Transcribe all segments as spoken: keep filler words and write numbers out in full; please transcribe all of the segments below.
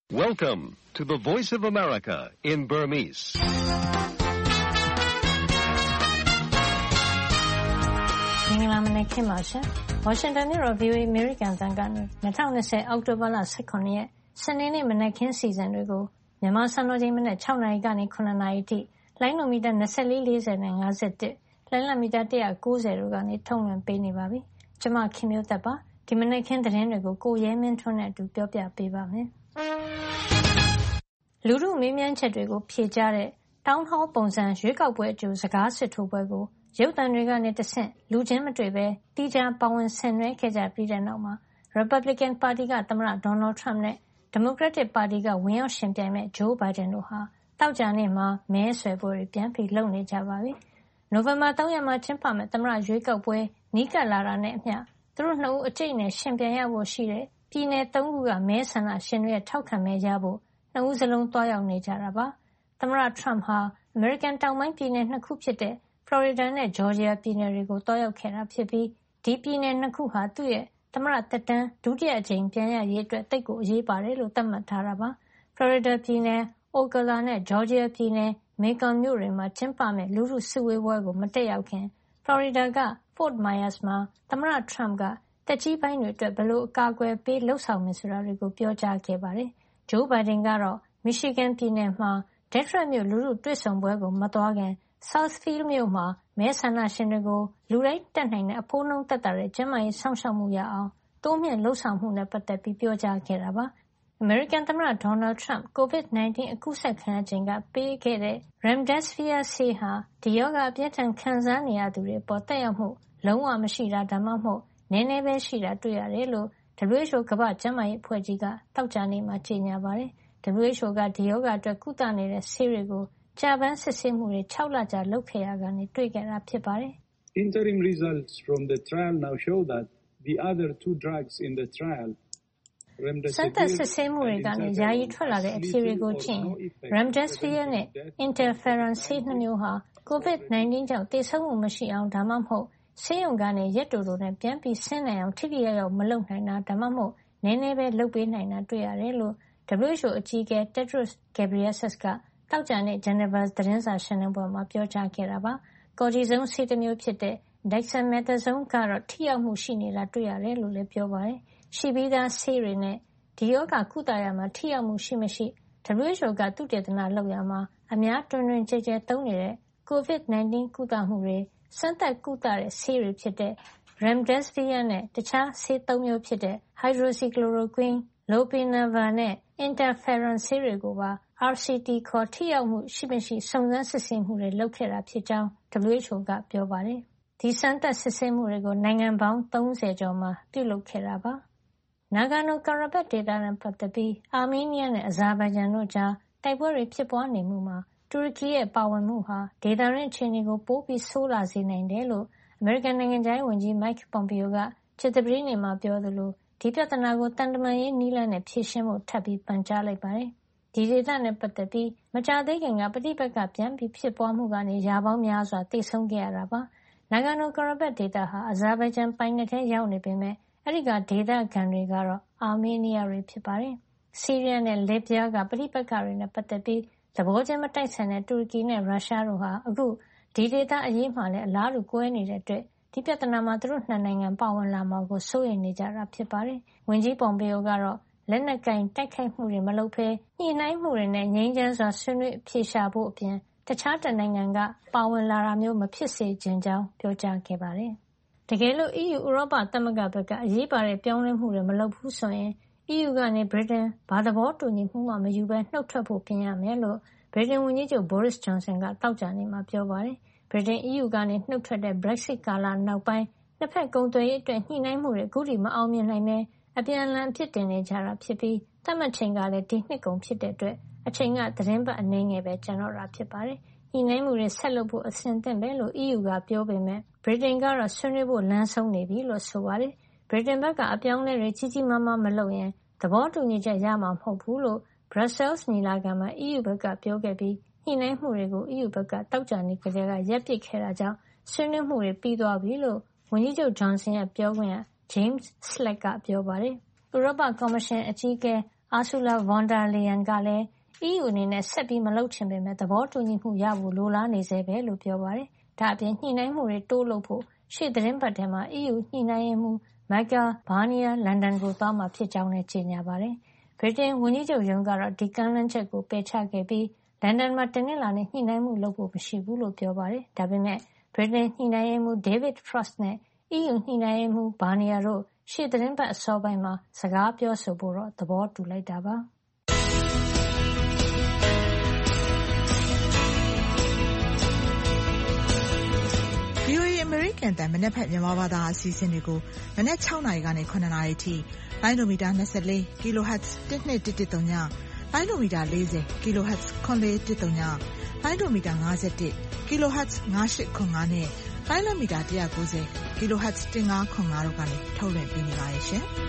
Welcome to the Voice of America in Burmese. ။မင်္ဂလာမနက်ခင်းပါရှင်။ Washington မြို့တော် V O A American တန်ကနေ၂၀၂၀အောက်တိုဘာလ၁၇ရက်စနေနေ့မနက်ခင်းစီစဉ်တွေကိုမြန်မာစံတော်ချိန်မနက်၆နာရီကနေ၇နာရီအထိလိုင်းနိုမီတာ၂၄ ၄၀နဲ့၅၁လိုင်းလမီတာ၁၉၀တို့ကနေထုတ်လွှင့်ပေးနေပါပြီ။ကျွန်မခင်မျိုးသက်ပါဒီမနက်ခင်းသတင်းတွေကိုကိုရဲမင်းထွန်းနဲ့အတူပြောပြပေးပါမယ်။လူထုမေးမြန်းချက်တွေကိုဖြေကြားတဲ့ Town Hall ပုံစံရွေးကောက်ပွဲအကျိုးစကားစစ်ထိုးပွဲကိုရုပ်သံတွေကနေတဆင့်လူချင်းမတွေ့ပဲတီးခြားပါဝင်ဆင်နွှဲခဲ့ကြပြီးတဲ့နောက်မှာ Republican ပါတီကသမ္မတ Donald Trump နဲ့ Democratic ပါတီကဝင်ရောက်ရှင်ပြိုင်မဲ့ Joe Biden တို့ဟာသောကြာနေ့မှာမဲဆွယ်ပွဲတွေပြန်ပြီးလုပ်နေကြပါပြီ။ နိုဝင်ဘာ၃ရက်မှာကျင်းပမဲ့သမ္မတရွေးကောက်ပွဲနီးကပ်လာတာနဲ့အမျှသူတို့နှစ်ဦးအကျိတ်နဲ့ရှင်ပြိုင်ရဖို့ရှိတဲ့ပြည်နယ်၃ခုကမဲဆန္ဒရှင်တွေရဲ့ထောက်ခံမဲရဖို့နှစ်ဦးစလုံးတွားရောက်နေကြတာပါ။သမ္မတ Trump ဟာ American တောင်ပိုင်းပြည်နယ်နှစ်ခုဖြစ်တဲ့ Florida နဲ့ Georgia ပြည်နယ်တွေကိုတွားရောက်ခဲ့တာဖြစ်ပြီးဒီပြည်နယ်နှစ်ခုဟာသူ့ရဲ့သမ္မတသက်တမ်းဒုတိယအကြိမ်ပြန်ရရေးအတွက်သိပ်ကိုအရေးပါတယ်လို့သတ်မှတ်ထားတာပါ။ Florida ပြည်နယ် Ocala နဲ့ Georgia ပြည်နယ် Macon မြို့တွေမှာကျင်းပမဲ့လူထုစုဝေးပွဲကိုမတက်ရောက်ခင် Florida က Fort Myers မှာသမ္မတ Trump ကသက်ကြီးပိုင်းတွေအတွက်ဘယ်လိုအကာအကွယ်ပေးလုပ်ဆောင်မယ်ဆိုတာတွေကိုပြောကြားခဲ့ပါတယ်။ Joe Biden ကတော့ Michigan ပြည်နယ်မှာ Detroit မြို့လူထုတွေ့ဆုံပွဲကိုမသွားခင် Southfield မြို့မှာမဲဆန္ဒရှင်တွေကိုလူတိုင်းတက်နိုင်တဲ့အဖိုးနှုန်းသက်သာတဲ့ကျန်းမာရေးစောင့်ရှောက်မှုရအောင်တိုးမြှင့်လုပ်ဆောင်မှုနဲ့ပတ်သက်ပြီးပြောကြားခဲ့တာပါ။ အမေရိကန်သမ္မတ Donald Trump ကိုဗစ်၁၉ အကူးစက်ခံရချိန်ကပေးခဲ့တဲ့ Remdesivir ဆေးဟာဒီရောဂါအပြင်းထန်ခံစားနေရသူတွေအပေါ်သက်ရောက်မှုလုံးဝမရှိတာဒါမှမဟုတ်နည်းနည်းပဲရှိတာတွေ့ရတယ်လို့ W H O ကမ္ဘာ့ကျန်းမာရေးအဖွဲ့ကြီးကသောကြာနေ့မှာကြေညာပါတယ်။ W H O ကဒီရောဂါအတွက်ကုသနေတဲ့ဆေးတွေကိုကြာပန်းစစ်ဆေးမှုတွေ၆လကြာလုပ်ခဲ့ရကနေတွေ့ခဲ့တာဖြစ်ပါတယ်။ Interim results from the trial now show that the other two drugs in the trial စမ်းသပ်စစ်ဆေးမှုတွေကနေယာယီထွက်လာတဲ့အဖြေတွေကိုကြည့်ရင် Remdesivir နဲ့ Interferon ဆေးနှစ်မျိုးဟာကိုဗစ်၁၉ကြောင့်သေဆုံးမှုမရှိအောင်ဒါမှမဟုတ်ဆေးရုံကနေရက်တိုတိုနဲ့ပြန်ပြီးဆင်းနိုင်အောင်ထိထိရောက်ရောက်မလုပ်နိုင်တာဒါမှမဟုတ်နည်းနည်းပဲလုပ်ပေးနိုင်တာတွေ့ရတယ်လို့ W H O အကြီးအကဲ Tedros Adhanom Ghebreyesus ကသောကြာနေ့ Geneva သတင်းစာရှင်းလင်းပွဲမှာပြောကြားခဲ့တာပါ။ Cortisone ဆေးတစ်မျိုးဖြစ်တဲ့ Dexamethasone ကတော့ထိရောက်မှုရှိနေတာတွေ့ရတယ်လို့လည်းပြောပါတယ်။ရှိပြီးသားဆေးတွေနဲ့ဒီရောဂါကုသရာမှာထိရောက်မှုရှိမရှိ W H O ကသုတေသနလုပ်ရာမှာအများတွင်တွင်ကျယ်ကျယ်သုံးနေတဲ့ကိုဗစ်၁၉ကုသမှုတွေစမ်းသပ်ကုသတဲ့ဆေးတွေဖြစ်တဲ့ Remdesivir နဲ့တခြားဆေးသုံးမျိုးဖြစ်တဲ့ Hydroxychloroquine, Lopinavir နဲ့ Interferon ဆေးတွေကိုပါ R C T ခေါ်ထိရောက်မှုရှိမရှိစုံစမ်းစစ်ဆေးမှုတွေလုပ်ခဲ့တာဖြစ်ကြောင်း W H O ကပြောပါတယ်။ဒီစမ်းသပ်စစ်ဆေးမှုတွေကိုနိုင်ငံပေါင်း၃၀ကျော်မှာပြုလုပ်ခဲ့တာပါ။ Nagorno-Karabakh ဒေသနဲ့ပတ်သက်ပြီးအာမေးနီးယားနဲ့အဇာဘိုင်ဂျန်တို့ကြားတိုက်ပွဲတွေဖြစ်ပွားနေမှုမှာတူရကီရဲ့ပါဝင်မှုဟာဒေသတွင်းအခြေအနေကိုပိုပြီးဆိုးလာစေနိုင်တယ်လို့အမေရိကန်နိုင်ငံခြားရေးဝန်ကြီး Mike Pompeo ကကြာသပတေးနေ့မှာပြောသလိုဒီပြဿနာကိုသံတမန်ရေးနည်းလမ်းနဲ့ဖြေရှင်းဖို့ထပ်ပြီးပန်ကြားလိုက်ပါတယ်။ဒီဒေသနဲ့ပတ်သက်ပြီးမကြာသေးခင်ကပဋိပက္ခပြန်ပြီးဖြစ်ပွားမှုကနေရာပေါင်းများစွာသေဆုံးခဲ့ရတာပါ။ Nagorno-Karabakh ဒေသဟာအဇာဘိုင်ဂျန်ပိုင်နက်ထဲရောက်နေပေမဲ့အဲဒီကဒေသခံတွေကတော့အာမေးနီးယားတွေဖြစ်ပါတယ်။ဆီးရီးယားနဲ့လစ်ဗျားကပဋိပက္ခတွေနဲ့ပတ်သက်ပြီးသဘောချင်းမတိုက်ဆိုင်တဲ့တူရကီနဲ့ရုရှားတို့ဟာအခုဒီဒေသအရေးမှာလည်းအလားတူကွဲနေတဲ့အတွက်ဒီပြဿနာမှာသူတို့နှစ်နိုင်ငံပါဝင်လာမှာကိုစိုးရိမ်နေကြတာဖြစ်ပါတယ်။ဝန်ကြီး Pompeo ကတော့လက်နက်ကင်တိုက်ခိုက်မှုတွေမလုပ်ဘဲညှိနှိုင်းမှုတွေနဲ့ငြိမ်းချမ်းစွာဆွေးနွေးအဖြေရှာဖို့အပြင်တခြားတနိုင်ငံကပါဝင်လာတာမျိုးမဖြစ်စေချင်ကြောင်းပြောကြားခဲ့ပါတယ်။တကယ်လို့ အီးယူ ဥရောပသမဂ္ဂဘက်ကအရေးပါတဲ့ပြောင်းလဲမှုတွေမလုပ်ဘူးဆိုရင် အီးယူကနေဗြိတိန်ဘာသဘောတူညီမှုမှမယူဘဲနှုတ်ထွက်ဖို့ပြင်ရမယ်လို့ဗြိတိန်ဝန်ကြီးချုပ် Boris Johnson ကသောကြာနေ့မှာပြောပါတယ်။ဗြိတိန်အီးယူကနေနှုတ်ထွက်တဲ့ Brexit ကာလနောက်ပိုင်းနှစ်ဖက်ကုန်သွယ်ရေးအတွက်ညှိနှိုင်းမှုတွေအခုထိမအောင်မြင်နိုင်ပဲအပြန်အလှန်အပြစ်တင်နေကြတာဖြစ်ပြီးသတ်မှတ်ချိန်ကလည်းဒီနှစ်ကုန်ဖြစ်တဲ့အတွက်အချိန်ကသီတင်းပတ်အနည်းငယ်ပဲကျန်တော့တာဖြစ်ပါတယ်။ညှိနှိုင်းမှုတွေဆက်လုပ်ဖို့အဆင်သင့်ပဲလို့အီးယူကပြောပေမဲ့ဗြိတိန်ကတော့ဆွေးနွေးဖို့လမ်းဆုံးနေပြီလို့ဆိုပါတယ်။ဗြိတိန်ဘက်ကအပြောင်းအလဲတွေကြီးကြီးမားမားမလုပ်ရင်သဘောတူညီချက်ရမှာမဟုတ်ဘူးလို့ Brussels ညီလာခံမှာအီးယူဘက်ကပြောခဲ့ပြီးညှိနှိုင်းမှုတွေကိုအီးယူဘက်ကသောကြာနေ့ကတည်းကရပ်ပစ်ခဲ့တာကြောင့်ဆွေးနွေးမှုတွေပြီးသွားပြီလို့ဝန်ကြီးချုပ် Johnson ရဲ့ပြောခွင့်ရ James Slack ကပြောပါတယ်။ဥရောပကော်မရှင်အကြီးအကဲ Ursula von der Leyen ကလည်း E U အနေနဲ့ဆက်ပြီးမလုပ်ချင်ပေမဲ့သဘောတူညီမှုရဖို့လိုလားနေစေပဲလို့ပြောပါတယ်။ဒါ့အပြင်ညှိနှိုင်းမှုတွေတိုးလုပ်ဖို့ရှေ့သတင်းပတ်ထဲမှာ E U ညှိနှိုင်းရေးမှူး Michael Barnier လန်ဒန်ကိုသွားမှာဖြစ်ကြောင်းလည်းကြေညာပါတယ်။ဗြိတိန်ဝန်ကြီးချုပ်ရုံးကတော့ဒီကမ်းလှမ်းချက်ကိုပယ်ချခဲ့ပြီးလန်ဒန်မှာတနင်္လာနေ့ညှိနှိုင်းမှုလုပ်ဖို့မရှိဘူးလို့ပြောပါတယ်။ဒါပေမဲ့ဗြိတိန်ညှိနှိုင်းရေးမှူး David Frost နဲ့ E U ညှိနှိုင်းရေးမှူး Barnier တို့ရှေ့သတင်းပတ်အစောပိုင်းမှာစကားပြောဆိုဖို့တော့သဘောတူလိုက်တာပါ။ V O A အမေရိကန်တန်မနက်ဖြန်မြန်မာဘာသာအစီအစဉ်တွေကိုမနက်၆နာရီကနေ၇နာရီထိလိုင်းဒိုမီတာ၂၄ kilohertz တစ်နှစ်တစ်တစ်သုံးညလိုင်းဒိုမီတာ၄၀ kilohertz ခွန်လေးတစ်သုံးညလိုင်းဒိုမီတာ၅၁ kilohertz ၅၈ခွန်၅နဲ့လိုင်းဒိုမီတာ၁၉၀ kilohertz ၁၅ခွန်၅တို့ကနေထုတ်လွှင့်ပေးနေပါတယ်ရှင်။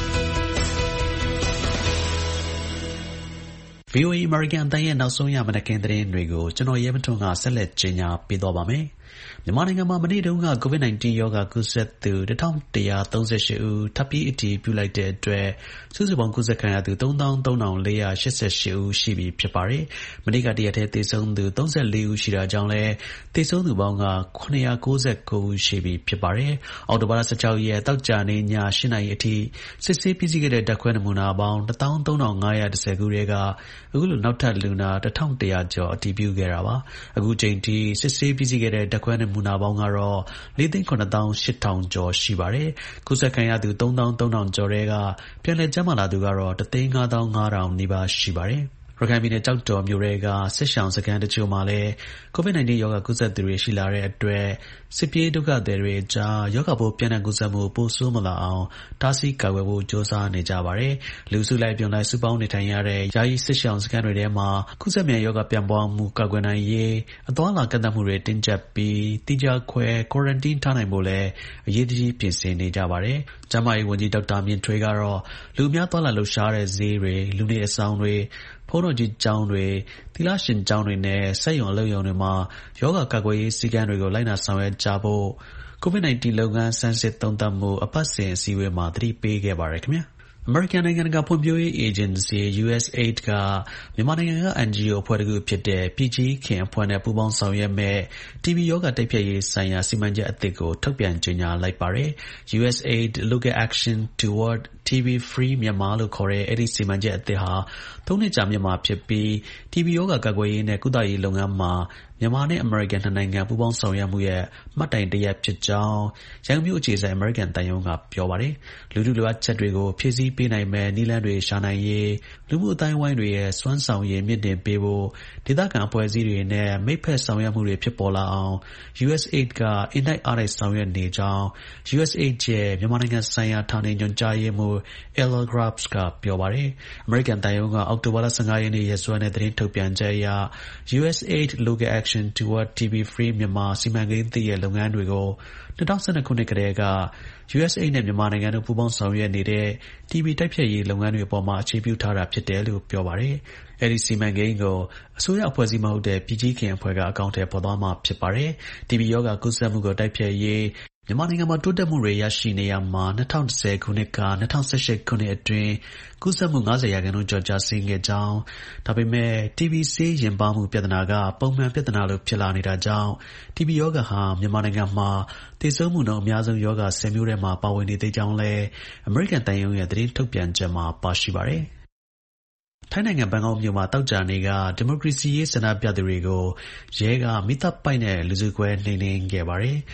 V O A အမေရိကန်အသံရဲ့နောက်ဆုံးရမနက်ခင်းသတင်းတွေကိုကျွန်တော်ရဲမထွန်းကဆက်လက်ကြေညာပေးသွားပါမယ်။မြန်မာနိုင်ငံမှာမနေ့တုန်းက COVID ၁၉ ရောဂါကူးစက်သူတစ်ထောင်တစ်ရာသုံးဆယ့်ရှစ်ဦးထပ်ပြီးအတည်ပြုလိုက်တဲ့အတွက်စုစုပေါင်းကူးစက်ခံရသူသုံးသောင်းသုံးထောင်လေးရာရှစ်ဆယ့်ရှစ်ဦးရှိပြီဖြစ်ပါတယ်။မနေ့ကတရက်တည်းသေဆုံးသူသုံးဆယ့်လေးဦးရှိတာကြောင့်လည်းသေဆုံးသူပေါင်းကခုနှစ်ရာကိုးဆယ်ကိုဦးရှိပြီဖြစ်ပါတယ်။အောက်တိုဘာလ၁၆ရက်သောကြာနေ့ည၈နာရီအထိစစ်ဆေးပြီးစီးခဲ့တဲ့ဓာတ်ခွဲနမူနာပေါင်းတစ်သောင်းသုံးထောင်ငါးရာတစ်ဆယ်ခုထဲကအခုလိုနောက်ထပ်လူနာတစ်ထောင်တစ်ရာကျော်အတည်ပြုခဲ့တာပါ။အခုချိန်ထိစစ်ဆေးပြီးစီးခဲ့တဲ့ဓာတ်ခွဲနမူနာပေါင်းကတော့လေးသိန်းခုနှစ်သောင်းရှစ်ထောင်ကျော်ရှိပါတယ်။ကူးစက်ခံရသူသုံးသောင်းသုံးထောင်ကျော်ထဲကပြန်လည်ကျန်းမာလာသူကတော့တစ်သိန်းငါးသောင်းငါးထောင်နီးပါးရှိပါတယ်။ရခိုင်ပြည်နယ်ကျောက်တော်မြို့တွေကစစ်ရှောင်စခန်းတချို့မှာလည်း COVID ၁၉ ရောဂါကူးစက်သူတွေရှိလာတဲ့အတွက်စစ်ပြေးဒုက္ခသည်တွေကြားရောဂါပိုးပြန့်နှံ့ကူးစက်မှုပိုဆိုးမလာအောင်တားဆီးကာကွယ်ဖို့ကြိုးစားနေကြပါတယ်။လူစုလိုက်ပြုံလိုက်စုပေါင်းနေထိုင်ရတဲ့ယာယီစစ်ရှောင်စခန်းတွေထဲမှာကူးစက်မြန်ရောဂါပြန့်ပွားမှုကာကွယ်နိုင်ရေးအသွားအလာကန့်သတ်မှုတွေတင်းကျပ်ပြီးတိကျခွဲ quarantine ထားနိုင်ဖို့လည်းအရေးတကြီးပြင်ဆင်နေကြပါတယ်။ကျန်းမာရေးဝန်ကြီးဒေါက်တာမြင့်ထွေးကတော့လူအများသွားလာလှုပ်ရှားတဲ့ဈေးတွေလူနေအဆောင်တွေဘုန်းတော်ကြီးကျောင်းတွေသီလရှင်ကျောင်းတွေနဲ့စက်ရုံအလုပ်ရုံတွေမှာယောဂကာကွယ်ရေးစည်းကမ်းတွေကိုလိုက်နာဆောင်ရွက်ကြဖို့ COVID ၁၉ လုပ်ငန်းဆန်းစစ်သုံးသပ်မှုအပတ်စဉ်အစည်းအဝေးမှာသတိပေးခဲ့ပါတယ်ခင်ဗျာ။အမေရိကန်နိုင်ငံတကာဖွံ့ဖြိုးရေးအေဂျင်စီ U S A I D ကမြန်မာနိုင်ငံက N G O အဖွဲ့တစ်ခုဖြစ်တဲ့ P G ခင်အဖွဲ့နဲ့ပူးပေါင်းဆောင်ရွက်မဲ့ T B ရောဂါတိုက်ဖျက်ရေးဆိုင်ရာစီမံချက်အသစ်ကိုထုတ်ပြန်ကြေညာလိုက်ပါတယ်။ U S A I D Local Action Toward T B Free Myanmar လို့ခေါ်တဲ့အဲဒီစီမံချက်အသစ်ဟာသုံးနှစ်ကြာမြင့်မှာဖြစ်ပြီး T B ရောဂါကာကွယ်ရေးနဲ့ကုသရေးလုပ်ငန်းမှာမြန်မာနဲ့အမေရိကန်နှစ်နိုင်ငံပူးပေါင်းဆောင်ရွက်မှုရဲ့မှတ်တိုင်တစ်ရပ်ဖြစ်ကြောင်းရန်ကုန်မြို့အခြေစိုက်အမေရိကန်သံရုံးကပြောပါတယ်။လူထုလိုအပ်ချက်တွေကိုဖြည့်ဆည်းပေးနိုင်မဲ့နည်းလမ်းတွေရှာနိုင်ရေးလူမှုအတိုင်းအဝိုင်းတွေရဲ့စွမ်းဆောင်ရည်မြင့်တင်ပေးဖို့ဒေသခံအဖွဲ့အစည်းတွေနဲ့မိတ်ဖက်ဆောင်ရွက်မှုတွေဖြစ်ပေါ်လာအောင် U S A I D ကအင်တိုက်အားတိုက်ဆောင်ရွက်နေကြောင်း U S A I D ရဲ့မြန်မာနိုင်ငံဆိုင်ရာဌာနေညွှန်ကြားရေးမှူး Ella Grubbs ကပြောပါတယ်။အမေရိကန်သံရုံးကအောက်တိုဘာလ၁၅ရက်နေ့ရက်စွဲနဲ့သတင်းထုတ်ပြန်ချက်အရ U S A I D Local Action Toward T B Free Myanmar စီမံကိန်းသစ်ရဲ့လုပ်ငန်းတွေကို၂၀၁၂ခုနှစ်ကတည်းက U S A I D နဲ့မြန်မာနိုင်ငံတို့ပူးပေါင်းဆောင်ရွက်နေတဲ့ T B တိုက်ဖျက်ရေးလုပ်ငန်းတွေအပေါ်မှာအခြေပြုထားတာဖြစ်တယ်လို့ပြောပါတယ်။အဲဒီစီမံကိန်းကိုအစိုးရအဖွဲ့အစည်းမဟုတ်တဲ့ P G ခင်အဖွဲ့ကအကောင့်ထဲပေါ်သွားမှာဖြစ်ပါတယ်။ T B ရောဂါကူးစက်မှုကိုတိုက်ဖျက်ရေးမြန်မာနိုင်ငံမှာတိုးတက်မှုတွေရရှိနေရမှာ၂၀၁၀ခုနှစ်က၂၀၁၈ခုနှစ်အတွင်းကူးစက်မှု၅၀ရာခိုင်နှုန်းကျော်ကျဆင်းခဲ့ကြောင်းဒါပေမဲ့ T B ဆေးရင်ပါမှုပြဿနာကပုံမှန်ပြဿနာလိုဖြစ်လာနေတာကြောင့် T B ရောဂါဟာမြန်မာနိုင်ငံမှာသေဆုံးမှုနှုန်းအများဆုံးရောဂါဆယ်မျိုးထဲမှာပါဝင်နေသေးကြောင်းလည်းအမေရိကန်သံရုံးရဲ့သတင်းထုတ်ပြန်ချက်မှာပါရှိပါတယ်။ထိုင်းနိုင်ငံဘန်ကောက်မြို့မှာတောက်ကြနေကဒီမိုကရေစီရေးဆန္ဒပြသူတွေကိုရဲကမိသပိုက်နဲ့လူစုခွဲနှိမ်နင်းခဲ့ပါတယ်။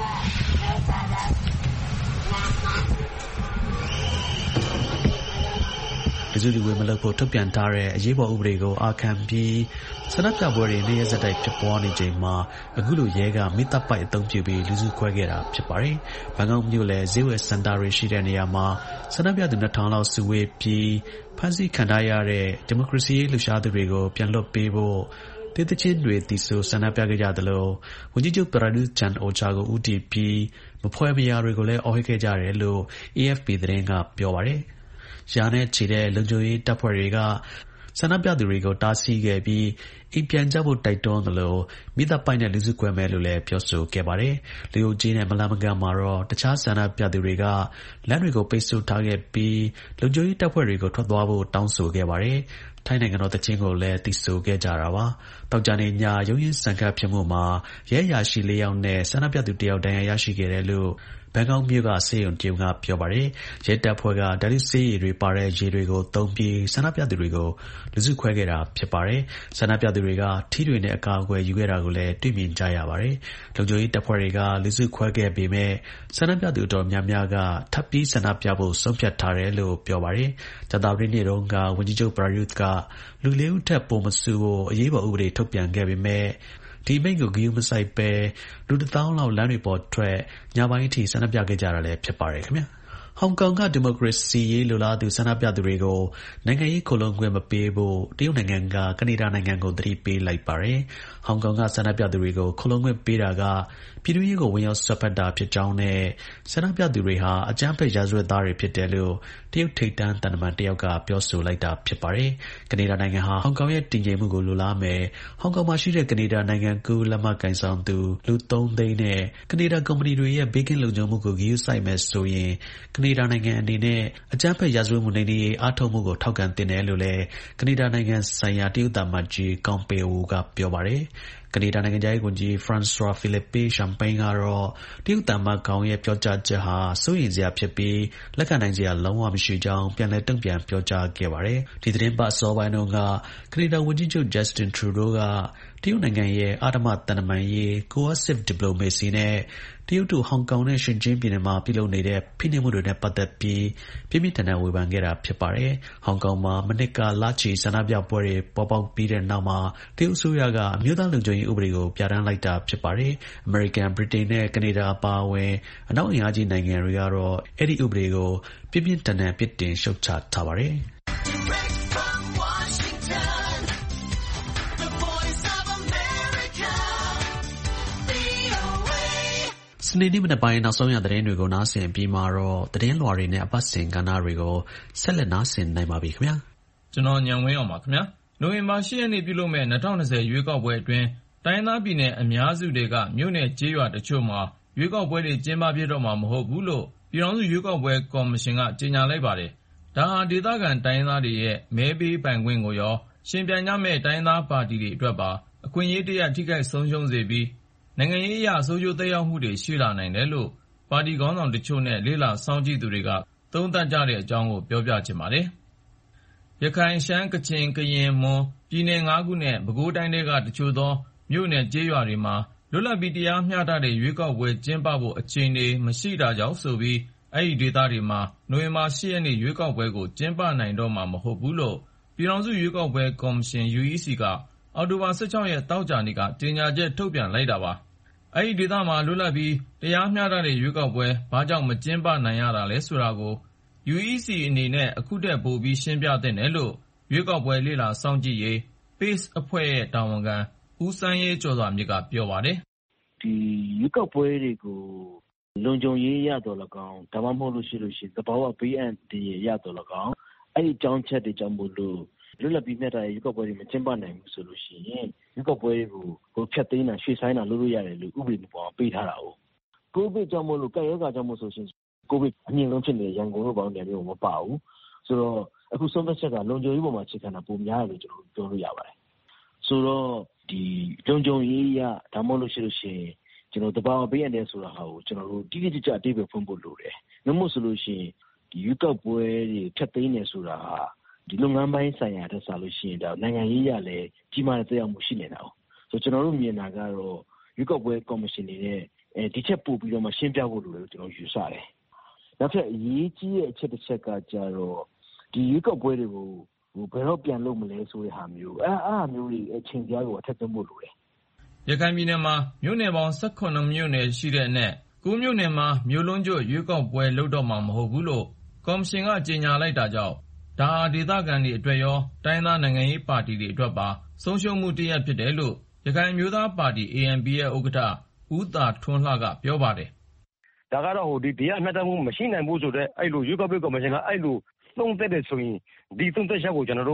လူစုလူဝေးမလုပ်ဖို့ထုတ်ပြန်ထားတဲ့အရေးပေါ်ဥပဒေကိုအာခံပြီးဆန္ဒပြပွဲတွေနေ့ရက်ဆက်တိုက်ဖြစ်ပွားနေချိန်မှာအခုလိုရဲကမိသပိုက်အသုံးပြုပြီးလူစုခွဲခဲ့တာဖြစ်ပါတယ်။ဘန်ကောက်မြို့လေဈေးဝယ်စင်တာတွေရှိတဲ့နေရာမှာဆန္ဒပြသူနှစ်ထောင်လောက်စုဝေးပြီးဖမ်းဆီးခံထားရတဲ့ဒီမိုကရေစီရေးလှုပ်ရှားသူတွေကိုပြန်လွှတ်ပေးဖို့ဒေသချင်းတွေတီဆိုဆန္ဒပြခဲ့ကြသလိုဝန်ကြီးချုပ်ပရာဒူးချန်အိုချာကိုဦးတည်ပြီးမဖွဲမရာတွေကိုလည်းအော်ဟစ်ခဲ့ကြတယ်လို့ A F P သတင်းကပြောပါတယ်။ရာနဲ့ချီတဲ့လုံခြုံရေးတပ်ဖွဲ့တွေကဆန္ဒပြသူတွေကိုတားဆီးခဲ့ပြီးအိမ်ပြန်ကြဖို့တိုက်တွန်းသလိုမိသားပိုင်နဲ့လူစုခွဲမယ်လို့လည်းပြောဆိုခဲ့ပါတယ်။လူအုပ်ကြီးနဲ့မလာမကန်မှာတော့တခြားဆန္ဒပြသူတွေကလမ်းတွေကိုပိတ်ဆို့ထားခဲ့ပြီးလုံခြုံရေးတပ်ဖွဲ့တွေကိုထွက်သွားဖို့တောင်းဆိုခဲ့ပါတယ်။ထိုင်းနိုင်ငံတော်တခြင်းကိုလည်းသီဆိုခဲ့ကြတာပါ။တောက်ကြနေညရုံးရင်းစံခတ်ဖြစ်မှုမှာရဲရရှိလေးယောက်နဲ့ဆန္ဒပြသူတယောက်ဒဏ်ရာရရှိခဲ့တယ်လို့ဘန်ကောက်မြို့ကဆေးရုံတရုံကပြောပါတယ်။ရဲတပ်ဖွဲ့ကဓာတ်ဆေးရည်တွေပါတဲ့ရေတွေကိုသုံးပြီးဆန္ဒပြသူတွေကိုလူစုခွဲခဲ့တာဖြစ်ပါတယ်။ဆန္ဒပြသူတွေကထီးတွေနဲ့အကာအကွယ်ယူခဲ့တာကိုလည်းတွေ့မြင်ကြရပါတယ်။လုံခြုံရေးတပ်ဖွဲ့တွေကလူစုခွဲခဲ့ပေမဲ့ဆန္ဒပြသူတော်များများကထပ်ပြီးဆန္ဒပြဖို့ဆုံးဖြတ်ထားတယ်လို့ပြောပါတယ်။ကြာသပတေးနေ့တုန်းကဝန်ကြီးချုပ်ပရာယုသ်ကလူလေးဦးထက်ပိုမစုဖို့အရေးပေါ်ဥပဒေထုတ်ပြန်ခဲ့ပေမဲ့ဒီမိန့်ကိုဂရုမစိုက်ပဲလူတစ်သောင်းလောက်လမ်းတွေပေါ်ထွက်ညပိုင်းအထိဆန္ဒပြခဲ့ကြတာလည်းဖြစ်ပါတယ်ခင်ဗျာဟောင်ကောင်ကဒီမိုကရေစီရေးလိုလားသူဆန္ဒပြသူတွေကိုနိုင်ငံရေးခိုလုံခွင့်မပေးဖို့တရုတ်နိုင်ငံကကနေဒါနိုင်ငံကိုသတိပေးလိုက်ပါတယ်။ဟောင်ကောင်ကဆန္ဒပြသူတွေကိုခိုလုံခွင့်ပေးတာကပြည်တွင်းရေးကိုဝင်ရောက်ဆွတ်ဖက်တာဖြစ်ကြောင်းနဲ့ဆန္ဒပြသူတွေဟာအကြမ်းဖက်ရာဇဝတ်သားတွေဖြစ်တယ်လို့တရုတ်ထိပ်တန်းသံတမန်တယောက်ကပြောဆိုလိုက်တာဖြစ်ပါတယ်။ကနေဒါနိုင်ငံဟာဟောင်ကောင်ရဲ့တည်ငြိမ်မှုကိုလိုလားမယ်။ဟောင်ကောင်မှာရှိတဲ့ကနေဒါနိုင်ငံကူးလက်မှတ်ကိုင်ဆောင်သူလူသုံးသိန်းနဲ့ကနေဒါကုမ္ပဏီတွေရဲ့ဘေးကင်းလုံခြုံမှုကိုဂရုစိုက်မယ်ဆိုရင်ကနေဒါနိုင်ငံအနေနဲ့အကြမ်းဖက်ရာဇဝတ်မှုနှိမ်နင်းရေးအားထုတ်မှုကိုထောက်ခံသင့်တယ်လို့လည်းကနေဒါနိုင်ငံဆိုင်ရာတရုတ်သံအမတ်ကြီးကောင်ပေဝူကပြောပါတယ်။ကနေဒါနိုင်ငံခြားရေးဝန်ကြီး Francois Philippe Champagne ကတော့တရုတ်သံအမတ်ကောင်ရဲ့ပြောကြားချက်ဟာစိုးရိမ်စရာဖြစ်ပြီးလက်ခံနိုင်စရာလုံးဝမရှိကြောင်းပြန်လည်တုံ့ပြန်ပြောကြားခဲ့ပါတယ်။ဒီသတင်းပတ်အစောပိုင်းတုန်းကကနေဒါဝန်ကြီးချုပ် Justin Trudeau ကတရုတ်နိုင်ငံရဲ့အဓမ္မသံတမန်ရေး coercive diplomacy နဲ့တရုတ်တို့ဟောင်ကောင်နဲ့ရှင်ကျင်းပြည်နယ်မှာပြုလုပ်နေတဲ့ဖိနှိပ်မှုတွေနဲ့ပတ်သက်ပြီးပြင်းပြထန်ထန်ဝေဖန်ခဲ့တာဖြစ်ပါတယ်။ဟောင်ကောင်မှာမနစ်ကလချီဆန္ဒပြပွဲတွေပေါ်ပေါက်ပြီးတဲ့နောက်မှာတရုတ်အစိုးရကအမျိုးသားလုံခြုံရေးဥပဒေကိုပြဋ္ဌာန်းလိုက်တာဖြစ်ပါတယ်။ အမေရိကန်၊ဗြိတိန်နဲ့ကနေဒါအပါအဝင်အနောက်အင်အားကြီးနိုင်ငံတွေကတော့အဲ့ဒီဥပဒေကိုပြင်းပြထန်ထန်ပြစ်တင်ရှုတ်ချထားပါတယ်။စနေနေ့မနက်ပိုင်းနောက်ဆုံးရသတင်းတွေကိုနားဆင်ပြီးမှတော့သတင်းလွှာတွေနဲ့အပတ်စဉ်ကဏ္ဍတွေကိုဆက်လက်နားဆင်နိုင်ပါပြီခင်ဗျာကျွန်တော်ညံဝင်းအောင်ပါခင်ဗျာနိုဝင်ဘာ၈ရက်နေ့ပြုလုပ်မဲ့၂၀၂၀ရွေးကောက်ပွဲအတွင်းတိုင်းသားပြည်နယ်အများစုတွေကမြို့နယ်ကျေးရွာတချို့မှာရွေးကောက်ပွဲတွေကျင်းပပြတော့မှာမဟုတ်ဘူးလို့ပြည်ထောင်စုရွေးကောက်ပွဲကော်မရှင်ကကြေညာလိုက်ပါတယ်ဒါဟာဒေသခံတိုင်းသားတွေရဲ့မဲပေးပိုင်ခွင့်ကိုရောရှင်ပြိုင်ကြမဲ့တိုင်းသားပါတီတွေအတွက်ပါအခွင့်အရေးတရထိခိုက်ဆုံးရှုံးစေပြီးနိုင်ငံရေးအရဆိုးကျိုးသက်ရောက်မှုတွေရှိလာနိုင်တယ်လို့ပါတီခေါင်းဆောင်တချို့နဲ့လေ့လာစောင့်ကြည့်သူတွေကသုံးသပ်ကြတဲ့အကြောင်းကိုပြောပြချင်ပါတယ်။ရခိုင်၊ရှမ်း၊ကချင်၊ကရင်၊မွန်ပြည်နယ်၅ခုနဲ့ပဲခူးတိုင်းတွေကတချို့သောမြို့နယ်ကျေးရွာတွေမှာလွတ်လပ်ပြီးတရားမျှတတဲ့ရွေးကောက်ပွဲကျင်းပဖို့အခြေအနေမရှိတာကြောင့်ဆိုပြီးအဲဒီဒေသတွေမှာနိုဝင်ဘာ၈ရက်နေ့ရွေးကောက်ပွဲကိုကျင်းပနိုင်တော့မှာမဟုတ်ဘူးလို့ပြည်ထောင်စုရွေးကောက်ပွဲကော်မရှင် ယူ အီ စီ ကအောက်တိုဘာ၁၆ရက်သောကြာနေ့ကကြေညာချက်ထုတ်ပြန်လိုက်တာပါ။အဲဒီဒေသမှာလွတ်လပ်ပြီးတရားမျှတတဲ့ရွေးကောက်ပွဲဘာကြောင့်မကျင်းပနိုင်ရတာလဲဆိုတာကို ယူ အီ စီ အနေနဲ့အခုထက်ပိုပြီးရှင်းပြသင့်တယ်လို့ရွေးကောက်ပွဲလေ့လာစောင့်ကြည့်ရေး Pace အဖွဲ့ရဲ့တာဝန်ခံဦးစန်းရေးကျော်စွာမြင့်ကပြောပါတယ်။ဒီရွေးကောက်ပွဲတွေကိုလုံခြုံရေးရတော့၎င်းဒါမှမဟုတ်လို့ရှိလို့ရှိရင်သဘာဝဘေးအန္တရာယ်ရတော့၎င်းအဲဒီအကြောင်းချက်တွေကြောင့်မို့လို့လွတ်လပ်ပြီးမြတ်တာရွေးကောက်ပွဲတွေမကျင်းပနိုင်ဘူးဆိုလို့ရှိရင်ရွေးကောက်ပွဲတွေကိုဟိုဖြတ်သိမ်းတာရွှေ့ဆိုင်းတာလုပ်လို့ရတယ်လို့ဥပဒေမှာပေါ်ပေးထားတာ哦ကိုဗစ်ကြောင့်မို့လို့ကပ်ရောဂါကြောင့်မို့ဆိုရှင်ကိုဗစ်အမြင့်ဆုံးဖြစ်နေတဲ့ရန်ကုန်တို့ပေါင်းတယ်မျိုးမပါဘူးဆိုတော့အခုဆုံးဖြတ်ချက်ကလုံခြုံရေးပေါ်မှာအခြေခံတာပုံများတယ်လို့ကျွန်တော်ပြောလို့ရပါတယ်ဆိုတော့ဒီလုံခြုံရေးရဒါမှမဟုတ်လို့ရှိလို့ရှိရင်ကျွန်တော်တဘာဝဘေးအန္တရာယ်ဆိုတာဟာကိုကျွန်တော်တို့တိတိကျကျအတိအကျဖွင့်ဖို့လိုတယ်နှမို့ဆိုလို့ရှိရင်ဒီရွေးကောက်ပွဲတွေဖြတ်သိမ်းနေဆိုတာဟာဒီလုပ်ငန်းပိုင်းဆိုင်ရာတက်စားလို့ရှိရင်ဒါနိုင်ငံရေးရလည်းကြီးမားတဲ့တရားမှုရှိနေတာ哦ဆိုကျွန်တော်တို့မြင်တာကတော့ရွေးကောက်ပွဲကော်မရှင်တွေနဲ့အဲဒီချက်ပို့ပြီးတော့မှရှင်းပြဖို့လိုတယ်လို့ကျွန်တော်ယူဆတယ်နောက်ထပ်အရေးကြီးတဲ့အချက်တစ်ချက်ကကြတော့ဒီရွေးကောက်ပွဲတွေကိုဟိုဘယ်တော့ပြန်လုပ်မလဲဆိုတဲ့ဟာမျိုးအဲအားမျိုးတွေအချိန်ကြားကိုအထက်သွင်းဖို့လိုတယ်ရခိုင်ပြည်နယ်မှာမြို့နယ်ပေါင်း၁၇မြို့နယ်ရှိတဲ့အနက်၉မြို့နယ်မှာမြို့လုံးကျွတ်ရွေးကောက်ပွဲလုပ်တော့မှာမဟုတ်ဘူးလို့ကော်မရှင်ကကြေညာလိုက်တာကြောင့်ဒါဟာဒေသခံတွေအတွက်ရောတိုင်းသားနိုင်ငံရေးပါတီတွေအတွက်ပါဆုံးရှုံးမှုတရက်ဖြစ်တယ်လို့ရခိုင်မျိုးသားပါတီ အေ အန် ပီ ရဲ့ဥက္ကဋ္ဌဦးသာထွန်းလှကပြောပါတယ်။ဒါကတော့ဟိုဒီတရားမျှတမှုမရှိနိုင်ဘူးဆိုတော့အဲ့လိုရွေးကောက်ပွဲကော်မရှင်ကအဲ့လိုသုံးသက်တယ်ဆိုရင်ဒီသုံးသက်ချက်ကိုကျွန်တော်တို့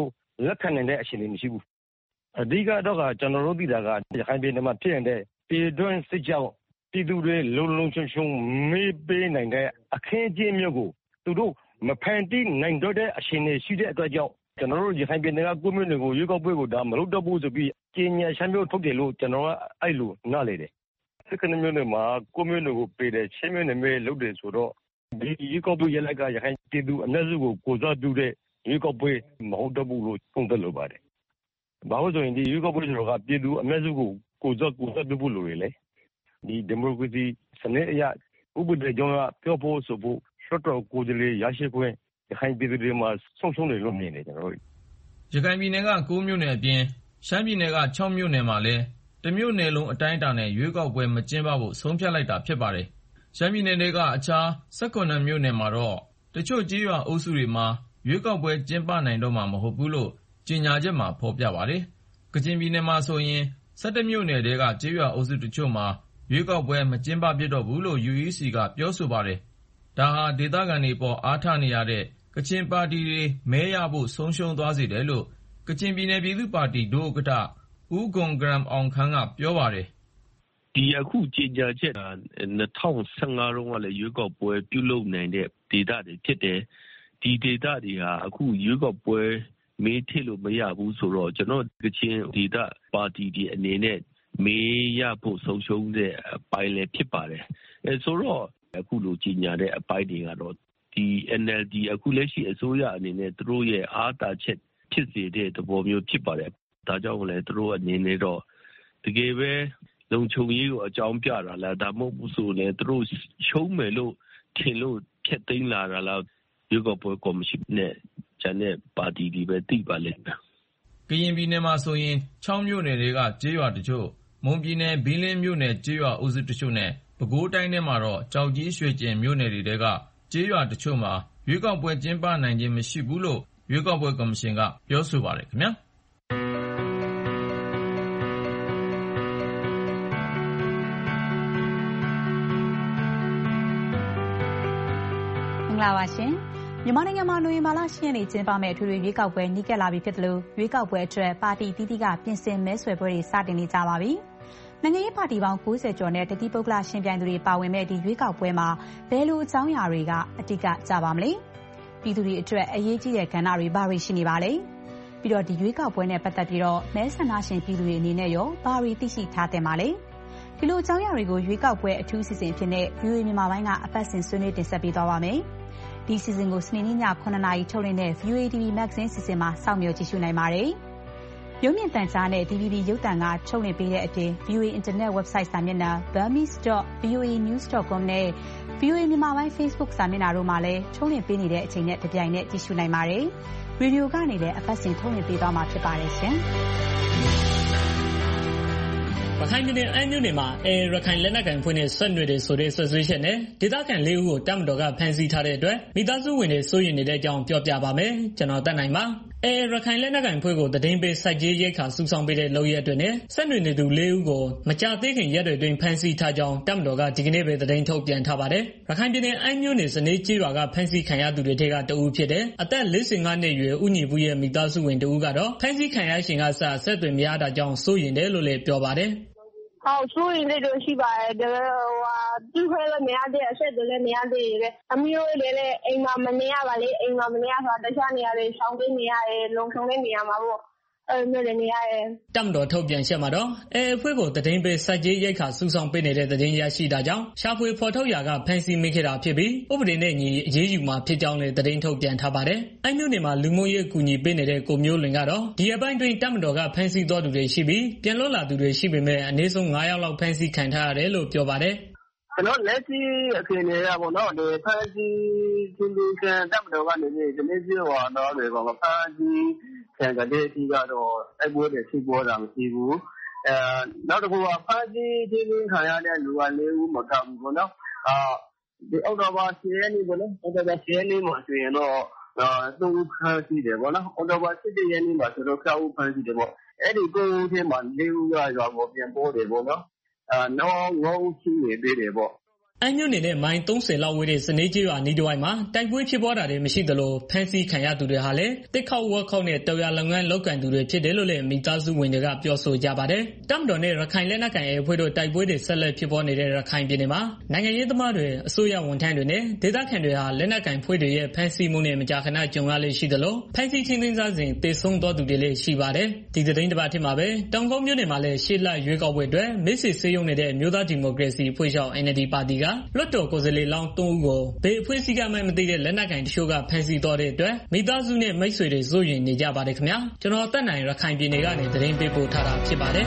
လက်ခံနိုင်တဲ့အချိန်တွေမရှိဘူးအဓိကတော့ကကျွန်တော်တို့သိတာကရခိုင်ပြည်နယ်မှာဖြစ်နေတဲ့ပြည်တွင်းစစ်ကြောင့်ပြည်သူတွေလုံလုံချုံချုံမေးပေးနိုင်တဲ့အခင်းအကျင်းမျိုးကိုသူတို့မဖန်တီးနိုင်တော့တဲ့အချိန်တွေရှိတဲ့အတွက်ကြောင့်ကျွန်တော်တို့ရခိုင်ပြည်နယ်ကကိုမျိုးတွေကိုရွေးကောက်ပွဲကိုဒါမလုပ်တော့ဘူးဆိုပြီးကျင်းညာရှမ်းမျိုးထုတ်တယ်လို့ကျွန်တော်ကအဲ့လိုနားလေတယ်စစ်ကနမျိုးတွေမှာကိုမျိုးတွေကိုပေးတယ်ချင်းမျိုးတွေမဲလုပ်တယ်ဆိုတော့ဒီရွေးကောက်ပွဲရလက်ကရခိုင်ပြည်သူအနည်းစုကိုကိုစားပြုတဲ့ရွေးကောက်ပွဲမဟုတ်တော့ဘူးလို့ပုံသက်လိုပါတယ်ဘာလို့ဆိုရင်ဒီရွေးကောက်ပွဲဆိုတော့ကပြည်သူအနည်းစုကိုကိုစားကိုစားပြုဖို့လိုရလေဒီဒီမိုကရေစီစနစ်အရဥပဒေကြောင့်ပြောဖို့ဆိုဖို့ရှော့တော့ကိုယ်လေးရရှိခွင့်ရခိုင်ပြည်သူတွေမှာဆုံးရှုံးနေလို့မြင်နေကျွန်တော်တို့ရခိုင်ပြည်နယ်က၉မြို့နယ်အပြင်ရှမ်းပြည်နယ်က၆မြို့နယ်မှာလည်းတမြို့နယ်လုံးအတိုင်းအတာနဲ့ရွေးကောက်ပွဲမကျင်းပဖို့ဆုံးဖြတ်လိုက်တာဖြစ်ပါတယ်ရှမ်းပြည်နယ်တွေကအခြား၁၇မြို့နယ်မှာတော့တချို့ကြေးရွာအုပ်စုတွေမှာရွေးကောက်ပွဲကျင်းပနိုင်တော့မှာမဟုတ်ဘူးလို့ကြေညာချက်မှာဖော်ပြပါတယ်ကချင်ပြည်နယ်မှာဆိုရင်၁၁မြို့နယ်တွေကကြေးရွာအုပ်စုတချို့မှာရွေးကောက်ပွဲမကျင်းပဖြစ်တော့ဘူးလို့ ယူ အီ စီ ကပြောဆိုပါတယ်ဒါဟာဒေသခံတွေပေါ်အားထားနေရတဲ့ကချင်ပါတီတွေမဲရဖို့ဆုံးရှုံးသွားစေတယ်လို့ကချင်ပြည်နယ်ပြည်သူ့ပါတီဒုဥက္ကဋ္ဌဦးဂွန်ဂရမ်အောင်ခန်းကပြောပါတယ်ဒီအခုကြေညာချက်က၂၀၁၅တုန်းကလည်းရွေးကောက်ပွဲပြုလုပ်နိုင်တဲ့ဒေသတွေဖြစ်တယ်ဒီဒေသတွေဟာအခုရွေးကောက်ပွဲမေးထည့်လို့မရဘူးဆိုတော့ကျွန်တော်ကချင်ဒေသပါတီတွေအနေနဲ့မေးရဖို့ဆုံးရှုံးတဲ့အပိုင်းလည်းဖြစ်ပါတယ်အဲဆိုတော့အခုလိုကြေညာတဲ့အပိုင်းတွေကတော့ဒီ အန် အယ် ဒီ အခုလက်ရှိအစိုးရအနေနဲ့သူတို့ရဲ့အားသာချက်ဖြစ်စေတဲ့သဘောမျိုးဖြစ်ပါတယ်ဒါကြောင့်လည်းသူတို့အနေနဲ့တော့တကယ်ပဲလုံခြုံရေးကိုအကြောင်းပြတာလားဒါမှမဟုတ်ဆိုလည်းသူတို့ရှုံးမယ်လို့ထင်လို့ဖျက်သိမ်းလာတာလားရွေးကောက်ပွဲကော်မရှင်နဲ့ကျန်တဲ့ပါတီတွေပဲသိပါလိမ့်မယ်ကရင်ပြည်နယ်မှာဆိုရင်၆မြို့နယ်တွေကကြေးရွာတချို့မွန်ပြည်နယ်ဘီလင်းမြို့နယ်ကြေးရွာအုပ်စုတချို့နဲ့ပဲခူးတိုင်းထဲမှာတော့ကြောက်ကြီးရွှေကျင်မြို့နယ်တွေကကြေးရွာတချို့မှာရွေးကောက်ပွဲကျင်းပနိုင်ခြင်းမရှိဘူးလို့ရွေးကောက်ပွဲကော်မရှင်ကပြောဆိုပါတယ်ခင်ဗျာမင်္ဂလာပါရှင်မြန်မာနိုင်ငံမှာနိုဝင်ဘာလ၈ရက်နေ့ကျင်းပမယ့်အထွေထွေရွေးကောက်ပွဲနီးကပ်လာပြီဖြစ်တယ်လို့ရွေးကောက်ပွဲအတွက်ပါတီအသီးသီးကပြင်ဆင်မဲဆွယ်ပွဲတွေစတင်နေကြပါပြီနိုင်ငံရေးပါတီပေါင်း၉၀ကျော်နဲ့တတိပုဂ္ဂလရှင်ပြိုင်သူတွေပါဝင်မဲ့ဒီရွေးကောက်ပွဲမှာဘယ်လိုအကြောင်းအရာတွေကအဓိကကြပါမလဲပြည်သူတွေအတွက်အရေးကြီးတဲ့ကဏ္ဍတွေဘာတွေရှိနေပါလဲပြီးတော့ဒီရွေးကောက်ပွဲနဲ့ပတ်သက်ပြီးတော့မဲဆန္ဒရှင်ပြည်သူတွေအနေနဲ့ရောဘာတွေသိရှိထားတင်ပါလဲဒီလိုအကြောင်းအရာတွေကိုရွေးကောက်ပွဲအထူးအစီအစဉ်ဖြစ်တဲ့ ဗီအိုအေ မြန်မာပိုင်းကအပတ်စဉ်ဆွေးနွေးတင်ဆက်ပေးသွားပါမယ်ဒီစီစဉ်ကိုစနေနေ့ညခုနှစ်နာရီထုတ်လွှင့်တဲ့ ဗီအိုအေ တီ ဗီ Magazine စီစဉ်မှာစောင့်မျှော်ကြည့်ရှုနိုင်ပါတယ်ရုပ်မြင်သံကြားနဲ့ ဒီ ဗီ ဘီ ရုပ်သံကထုတ်လွှင့်ပေးတဲ့အပြင် ဗီအိုအေ Internet Website စာမျက်နှာ burmese dot v o a news dot com နဲ့ ဗီအိုအေ မြန်မာပိုင်း Facebook စာမျက်နှာတို့မှာလည်းထုတ်လွှင့်ပေးနေတဲ့အချိန်နဲ့တပြိုင်နက်ကြည့်ရှုနိုင်ပါတယ်။ရေဒီယိုကနေလည်းအပတ်စဉ်ထုတ်လွှင့်ပေးသွားမှာဖြစ်ပါတယ်ရှင်။ရခိုင်ပြည်နယ်အမ်းမြို့နယ်မှာအဲရခိုင်လက်နက်ကိုင်ဖွဲ့နဲ့ဆက်နွယ်တဲ့ဆိုတဲ့ဆွဆွေးချက်နဲ့ဒေသခံလေးဦးကိုတပ်မတော်ကဖမ်းဆီးထားတဲ့အတွက်မိသားစုဝင်တွေစိုးရိမ်နေတဲ့အကြောင်းပြောပြပါမယ်ကျွန်တော်တက်နိုင်ပါအဲရခိုင်လက်နက်ကိုင်ဖွဲ့ကိုတည်င်းပေးစိုက်ကြီးရိတ်ခါစူးဆောင်ပေးတဲ့လုပ်ရတဲ့နဲ့ဆက်နွယ်နေသူလေးဦးကိုမကြသေးခင်ရက်တွေတွင်ဖမ်းဆီးထားကြောင်းတပ်မတော်ကဒီကနေ့ပဲတည်င်းထုတ်ပြန်ထားပါတယ်ရခိုင်ပြည်နယ်အမ်းမြို့နယ်စနေကြီးရွာကဖမ်းဆီးခံရသူတွေထဲကတဦးဖြစ်တဲ့အသက်၄၅နှစ်အရွယ်ဦးညီဘူးရဲ့မိသားစုဝင်တဦးကတော့ဖမ်းဆီးခံရရှင်ကစဆက်သွယ်မရတာကြောင့်စိုးရိမ်တယ်လို့လည်းပြောပါတယ်好，所以那种是吧？这个我最快了没得，现在了没得的，他们有来来，哎妈们那样吧嘞，哎妈们那样说，等下那样的，上边那样的，农村的那样嘛不？ တပ်မတော်ထုတ်ပြန်ချက်မှာတော့အဲအဖွဲ့ကိုတည်င်းပေးစိုက်ကြီးရိတ်ခါစူးဆောင်ပေးနေတဲ့တည်င်းရရှိတာကြောင့်ရှာဖွေဖော်ထုတ်ရာကဖမ်းဆီးမိခဲ့တာဖြစ်ပြီးဥပဒေနဲ့ညီအရေးယူမှာဖြစ်ကြောင်းလည်းတည်င်းထုတ်ပြန်ထားပါတယ်။အဲမျိုးနေမှာလူမျိုးရေးကူညီပေးနေတဲ့ကိုမျိုးလွင်ကတော့ဒီအပိုင်းတွင်တပ်မတော်ကဖမ်းဆီးတော်သူတွေရှိပြီးပြန်လွတ်လာသူတွေရှိပေမဲ့အနည်းဆုံး၅ယောက်လောက်ဖမ်းဆီးခံထားရတယ်လို့ပြောပါတယ်။ကျွန်တော်လက်ရှိအခြေအနေရပေါ့နော်ဒီဖမ်းဆီးချင်းချင်းကတပ်မတော်ကနေဒီနေ့ပြောတော့တွေကဖမ်းဆီးခံကြတဲ့အထိကတော့အပွဲတွေဖြစ်ပေါ်တာမရှိဘူးအဲနောက်တစ်ခုကဖမ်းဆီးချင်းချင်းခံရတဲ့လူကလေးဦးမကဘူးပေါ့နော်အာဒီအောက်တိုဘာ၁၀ရက်နေ့ပေါ့နော်အောက်တိုဘာ၁၀ရက်နေ့မှာဆိုရင်တော့သုံးဦးဖမ်းဆီးတယ်ပေါ့နော်အောက်တိုဘာ၁၁ရက်နေ့မှာဆိုတော့၆ဦးဖမ်းဆီးတယ်ပေါ့အဲ့ဒီကိုဦးထဲမှာလေးဦးကရွာကိုပြန်ပို့တယ်ပေါ့နော်အာနောက်ငါးဦးရှိနေသေးတယ်ပေါ့အအမ်းမြို့နယ်နဲ့မိုင်သုံးဆယ်လောက်ဝေးတဲ့စနေကျေးရွာနီးတစ်ဝိုက်မှာတိုက်ပွဲဖြစ်ပွားတာတွေမရှိသလိုဖမ်းဆီးခံရသူတွေဟာလည်းတစ်ခေါက်ဝက်ခေါက်နဲ့တော်ရလုပ်ငန်းလုပ်ကိုင်သူတွေဖြစ်တယ်လို့လည်းမိသားစုဝင်တွေကပြောဆိုကြပါတယ်။တပ်မတော်နဲ့ရခိုင်လက်နက်ကိုင်အဖွဲ့တို့တိုက်ပွဲတွေဆက်လက်ဖြစ်ပွားနေတဲ့ရခိုင်ပြည်နယ်မှာနိုင်ငံရေးသမားတွေအစိုးရဝန်ထမ်းတွေနဲ့ဒေသခံတွေဟာလက်နက်ကိုင်ဖွဲ့တွေရဲ့ဖမ်းဆီးမှုနဲ့မကြာခဏကြုံရလေရှိသလိုဖမ်းဆီးချင်းသိမ်းစားစဉ်တေဆုံးသွားသူတွေလည်းရှိပါတယ်။ဒီသတင်းတစ်ပတ်ထဲမှာပဲတောင်ကုန်းမြို့နယ်မှာလည်းရှေ့လရွေးကောက်ပွဲအတွက်မစ်စစ်ဆေးရုံနေတဲ့မြို့သားဒီမိုကရေစီအဖွဲ့ချုပ် N L D ပါတီကလွှတ်တော်ကိုယ်စားလှယ်လောင်းသုံးဦးကိုဘယ်အဖွဲ့အစည်းကမှမသိတဲ့လက်နက်ကိုင်တချို့ကဖမ်းဆီးသွားတဲ့အတွက်မိသားစုနဲ့မိတ်ဆွေတွေစိုးရိမ်နေကြပါတယ်ခင်ဗျာကျွန်တော်တက်နိုင်ရခိုင်ပြည်နယ်ကနေသတင်းပေးပို့ထားတာဖြစ်ပါတယ်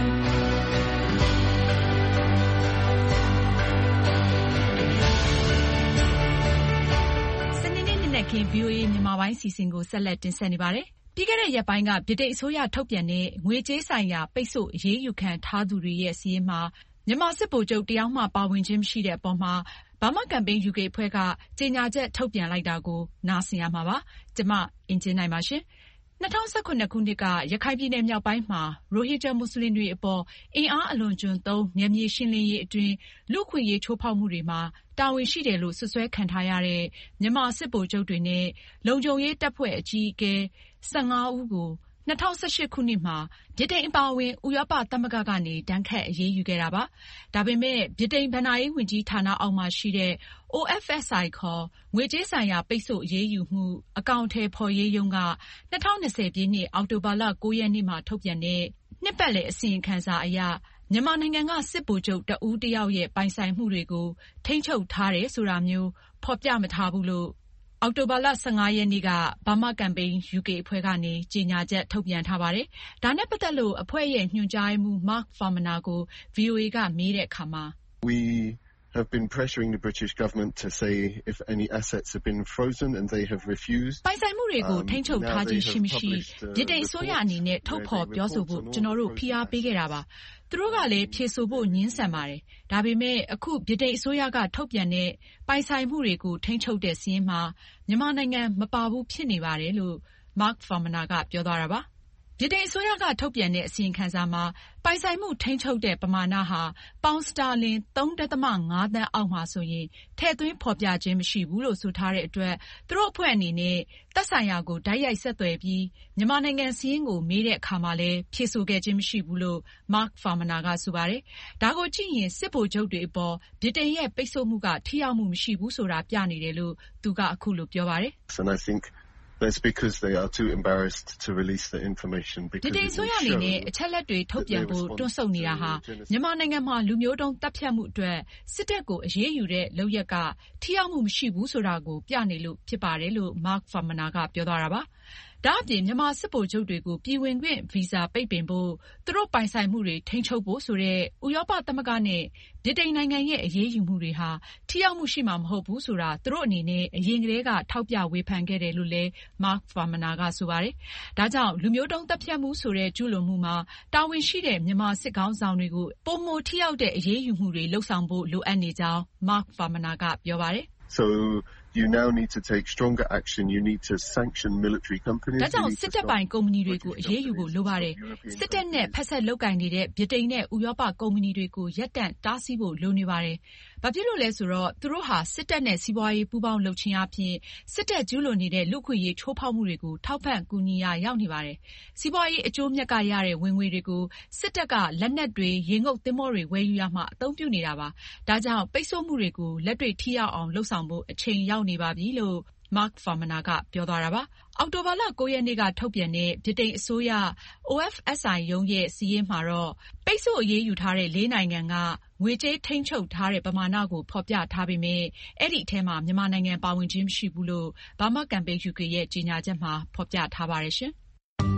စနေနေ့နေ့နဲ့ခင် ဗီအိုအေ မြန်မာပိုင်းစီစဉ်ကိုဆက်လက်တင်ဆက်နေပါတယ်ပြီးခဲ့တဲ့ရက်ပိုင်းကဗြိတိန်အစိုးရထုတ်ပြန်တဲ့ငွေကြေးဆိုင်ရာပိတ်ဆို့အရေးယူခံထားသူတွေရဲ့စာရင်းမှာမြန်မာစစ်ဗိုလ်ချုပ်တယောက်မှပါဝင်ခြင်းမရှိတဲ့အပေါ်မှာBurma Campaign ယူကေ အဖွဲ့ကကြေညာချက်ထုတ်ပြန်လိုက်တာကိုနားဆင်ရမှာပါ။ကျွန်မအင်ဂျင်နိုင်ပါရှင်။၂၀၁၇ခုနှစ်ကရခိုင်ပြည်နယ်မြောက်ပိုင်းမှာရိုဟင်ဂျာမွတ်စလင်တွေအပေါ်အင်အားအလွန်ကျွံသုံးနယ်မြေရှင်းလင်းရေးအတွင်းလူ့အခွင့်အရေးချိုးဖောက်မှုတွေမှာတာဝန်ရှိတယ်လို့စွပ်စွဲခံထားရတဲ့မြန်မာစစ်ဗိုလ်ချုပ်တွေနဲ့လုံခြုံရေးတပ်ဖွဲ့အကြီးအကဲ၁၅ဦးကို၂၀၁၈ခုနှစ်မှာဗြိတိန်အပါအဝင်ဥရောပသမဂ္ဂကနေဒဏ်ခတ်အရေးယူခဲ့တာပါ။ဒါပေမဲ့ဗြိတိန်ဘဏ္ဍာရေးဝန်ကြီးဌာနအောက်မှာရှိတဲ့ O F S I ခေါ်ငွေကြေးဆိုင်ရာပိတ်ဆို့အရေးယူမှုအကောင့်ထဲဖော်ရေးရုံးက၂၀၂၀ပြည့်နှစ်အောက်တိုဘာလ၉ရက်နေ့မှာထုတ်ပြန်တဲ့နှစ်ပတ်လည်အစီရင်ခံစာအရမြန်မာနိုင်ငံကစစ်ဗိုလ်ချုပ်တဦးတယောက်ရဲ့ပိုင်ဆိုင်မှုတွေကိုထိန်းချုပ်ထားတယ်ဆိုတာမျိုးဖော်ပြမထားဘူးလို့အောက်တိုဘာလ၁၅ရက်နေ့က Burma Campaign ယူကေ အဖွဲ့ကနေကြေညာချက်ထုတ်ပြန်ထားပါတယ်။ဒါနဲ့ပတ်သက်လို့အဖွဲ့ရဲ့ညွှန်ကြားရေးမှူး Mark Farmaner ကို ဗီအိုအေကမေးတဲ့အခါမှာ We have been pressuring the British government to say if any assets have been frozen and they have refused ပိုင်ဆိုင်မှုတွေကိုထိန်းချုပ်ထားခြင်းရှိမရှိဗြိတိန်အစိုးရအနေနဲ့ထုတ်ဖော်ပြောဆိုဖို့ကျွန်တော်တို့ဖိအားပေးခဲ့တာပါ။သူတို့ကလည်းဖြေဆိုဖို့ငြင်းဆန်ပါတယ်။ဒါပေမဲ့အခုဗြိတိန်အစိုးရကထုတ်ပြန်တဲ့ပိုင်ဆိုင်မှုတွေကိုထိန်းချုပ်တဲ့စာရင်းမှာမြန်မာနိုင်ငံမပါဘူးဖြစ်နေပါတယ်လို့ Mark Farmaner ကပြောသွားတာပါ။ဗြိတိန်အစိုးရကထုတ်ပြန်တဲ့အစီရင်ခံစာမှာပိုင်ဆိုင်မှုထိန်းချုပ်တဲ့ပမာဏဟာပေါင်စတာလင်၃.၅ သန်းအောက်မှာဆိုရင်ထည့်သွင်းဖော်ပြခြင်းမရှိဘူးလို့ဆိုထားတဲ့အတွက်သူတို့အဖွဲ့အနေနဲ့သက်ဆိုင်ရာကိုတိုက်ရိုက်ဆက်သွယ်ပြီးမြန်မာနိုင်ငံစာရင်းကိုမေးတဲ့အခါမှာလည်းဖြေဆိုခဲ့ခြင်းမရှိဘူးလို့ Mark Farmaner ကဆိုပါတယ်။ဒါကိုကြည့်ရင်စစ်ဗိုလ်ချုပ်တွေအပေါ်ဗြိတိန်ရဲ့ပိတ်ဆို့မှုကထိရောက်မှုမရှိဘူးဆိုတာပြနေတယ်လို့သူကအခုလိုပြောပါတယ်။ That's because they are too embarrassed to release the information because ဗြိတိန်အစိုးရအနေနဲ့အချက်လက်တွေထုတ်ပြန်ဖို့တွန့်ဆုတ်နေတာဟာမြန်မာနိုင်ငံမှာလူမျိုးတုံးတပ်ဖြတ်မှုအတွက်စစ်တပ်ကိုအရေးယူတဲ့လုပ်ရက်ကထိရောက်မှုမရှိဘူးဆိုတာကိုပြနေလို့ဖြစ်ပါတယ်လို့ Mark Farmaner ကပြောသွားတာပါ။ဒါအပြင်မြန်မာစစ်ဗိုလ်ချုပ်တွေကိုပြည်ဝင်ခွင့်ဗီဇာပိတ်ပင်ဖို့သူတို့ပိုင်ဆိုင်မှုတွေထိန်းချုပ်ဖို့ဆိုတဲ့ဥရောပသမဂ္ဂနဲ့ဗြိတိန်နိုင်ငံရဲ့အရေးယူမှုတွေဟာထိရောက်မှုရှိမှာမဟုတ်ဘူးဆိုတာသူတို့အနေနဲ့အရင်ကတည်းကထောက်ပြဝေဖန်ခဲ့တယ်လို့လည်း Mark Farmaner ကဆိုပါတယ်။ဒါကြောင့်လူမျိုးတုံးတပ်ဖြတ်မှုဆိုတဲ့ကျူးလွန်မှုမှာတာဝန်ရှိတဲ့မြန်မာစစ်ခေါင်းဆောင်တွေကိုပိုမိုထိရောက်တဲ့အရေးယူမှုတွေလုပ်ဆောင်ဖို့လိုအပ်နေကြောင်း Mark Farmaner ကပြောပါတယ်။ So you now need to take stronger action. You need to sanction military companies. ဒါကြောင့်စစ်တပ်ပိုင်ကုမ္ပဏီတွေကိုအရေးယူဖို့လိုပါတယ်။စစ်တပ်နဲ့ဖက်ဆက်လုပ်ကိုင်နေတဲ့ဗြိတိန်နဲ့ဥရောပကုမ္ပဏီတွေကိုရပ်တန့်တားဆီးဖို့လိုနေပါတယ်။ဘာဖြစ်လို့လဲဆိုတော့သူတို့ဟာစစ်တပ်နဲ့စီးပွားရေးပူးပေါင်းလုပ်ခြင်းအပြင်စစ်တပ်ကျူးလွန်နေတဲ့လူ့အခွင့်အရေးချိုးဖောက်မှုတွေကိုထောက်ပံ့ကူညီရာရောက်နေပါတယ်။စီးပွားရေးအကျိုးမြတ်ကရတဲ့ဝင်ငွေတွေကိုစစ်တပ်ကလက်နက်တွေရေငုပ်သင်္ဘောတွေဝယ်ယူရမှအသုံးပြုနေတာပါ။ဒါကြောင့်ပိတ်ဆို့မှုတွေကိုလက်တွေ့ထိရောက်အောင်လုပ်ဆောင်ဖို့အချိန်ရောက်နေပါပြီလို့ Mark Farmaner ကပြောသွားတာပါ။အောက်တိုဘာလ၉ရက်နေ့ကထုတ်ပြန်တဲ့ဗြိတိန်အစိုးရ O F S I ရုံးရဲ့စာရင်းမှာတော့ပိတ်ဆို့အရေးယူထားတဲ့လေးနိုင်ငံကငွေကြေးထိန်းချုပ်ထားတဲ့ပမာဏကိုဖော်ပြထားပေမဲ့အဲ့ဒီအထဲမှာမြန်မာနိုင်ငံပါဝင်ခြင်းမရှိဘူးလို့ Burma Campaign ယူကေ ရဲ့ကြေညာချက်မှာဖော်ပြထားပါတယ်ရှင်။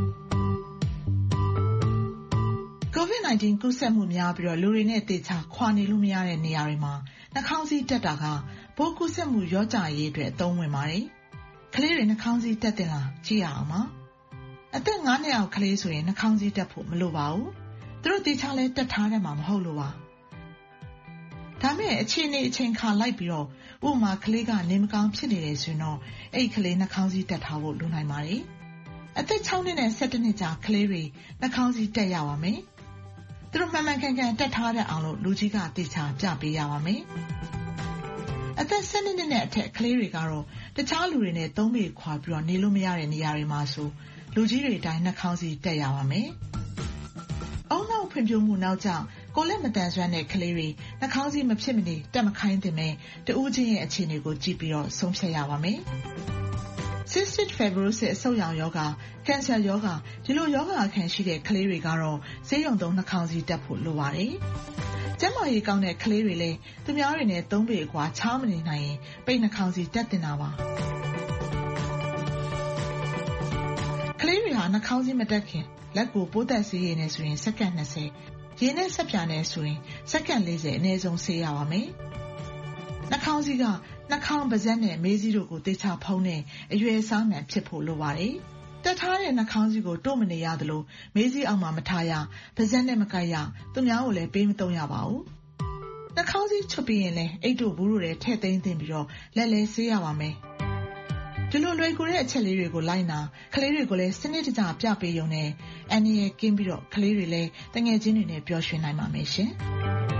ကိုဗစ်၁၉ ကူးစက်မှုများပြီးတော့လူတွေနဲ့သေချာခွာနေလို့မရတဲ့နေရာတွေမှာနှာခေါင်းစည်းတပ်တာကပိုးကူးစက်မှုရောကြရေးအတွက်အသုံးဝင်ပါတယ်။ကလေးတွေနှာခေါင်းစည်းတပ်တင်လားကြည့်ရအောင်ပါ။အသက်၅နှစ်အောက်ကလေးဆိုရင်နှာခေါင်းစည်းတပ်ဖို့မလိုပါဘူး။သူတို့သေချာလဲတပ်ထားတယ်မှာမဟုတ်လို့ပါ။ဒါမဲ့အခြေအနေအချိန်ခါလိုက်ပြီးတော့ဥပမာကလေးကနေမကောင်းဖြစ်နေတယ်ဆိုရင်တော့အဲ့ဒီကလေးနှာခေါင်းစည်းတပ်ထားဖို့လိုနိုင်ပါတယ်။အသက်၆နှစ်နဲ့၁၁နှစ်ကြာကလေးတွေနှာခေါင်းစည်းတပ်ရပါမယ်။သူတို့မှန်မှန်ကန်ကန်တက်ထားတဲ့အောင်လို့လူကြီးကတေချာပြပေးရပါမယ်။အသက်ဆယ်နှစ်နဲ့အထက်ကလေးတွေကတော့တခြားလူတွေနဲ့သုံးပေခွာပြီးတော့နေလို့မရတဲ့နေရာတွေမှာဆိုလူကြီးတွေအတိုင်းနှာခေါင်းစီတက်ရပါမယ်။အုံနောက်ဖွံ့ဖြိုးမှုနောက်ကြောင့်ကိုယ်လက်မတန်ဆွမ်းတဲ့ကလေးတွေနှာခေါင်းစီမဖြစ်မနေတက်မခိုင်းသင့်ပဲတဦးချင်းရဲ့အခြေအနေကိုကြည့်ပြီးတော့ဆုံးဖြတ်ရပါမယ်။ Cystic fibrosis အဆုတ်ရောင်ရောဂါ၊ကင်ဆာရောဂါဒီလိုရောဂါအခံရှိတဲ့ကလေးတွေကတော့ဆေးရုံသုံးနှာခေါင်းစီတက်ဖို့လိုပါတယ်။ကျန်းမာရေးကောင်းတဲ့ကလေးတွေလည်းသူများတွေနဲ့သုံးပေအကွာခြားမနေနိုင်ရင်ပိတ်နှာခေါင်းစီတက်တင်တာပါ။ကလေးတွေဟာနှာခေါင်းစီမတက်ခင်လက်ကိုပိုးသက်ဆေးရည်နဲ့ဆိုရင်စက္ကန့်နှစ်ဆယ်ရေနဲ့ဆက်ပြာနဲ့ဆိုရင်စက္ကန့်လေးဆယ်အနည်းဆုံးဆေးရပါမယ်။နှာခေါင်းစီးကနှာခေါင်းပါးစပ်နဲ့မေးစီးတို့ကိုသေချာဖုံးတဲ့အရွယ်အစားမှန်ဖြစ်ဖို့လိုပါတယ်။တက်ထားတဲ့နှာခေါင်းစီးကိုတို့မနေရသလိုမေးစီးအောင်မှမထားရပါးစပ်နဲ့မကိုက်ရသူများကိုလည်းပေးမသုံးရပါဘူး။နှာခေါင်းစီးချွတ်ပြီးရင်လည်းအိတ်တို့ဘူးတို့လည်းထည့်သိမ်းသင့်ပြီးတော့လက်လဲဆေးရပါမယ်။ဒီလိုလွယ်ကူတဲ့အချက်လေးတွေကိုလိုက်နာကလေးတွေကိုလည်းစနစ်တကျပြပေးရုံနဲ့အန်ရကင်းပြီးတော့ကလေးတွေလည်းတငယ်ချင်းတွေနဲ့ပျော်ရွှင်နိုင်ပါမယ်ရှင်။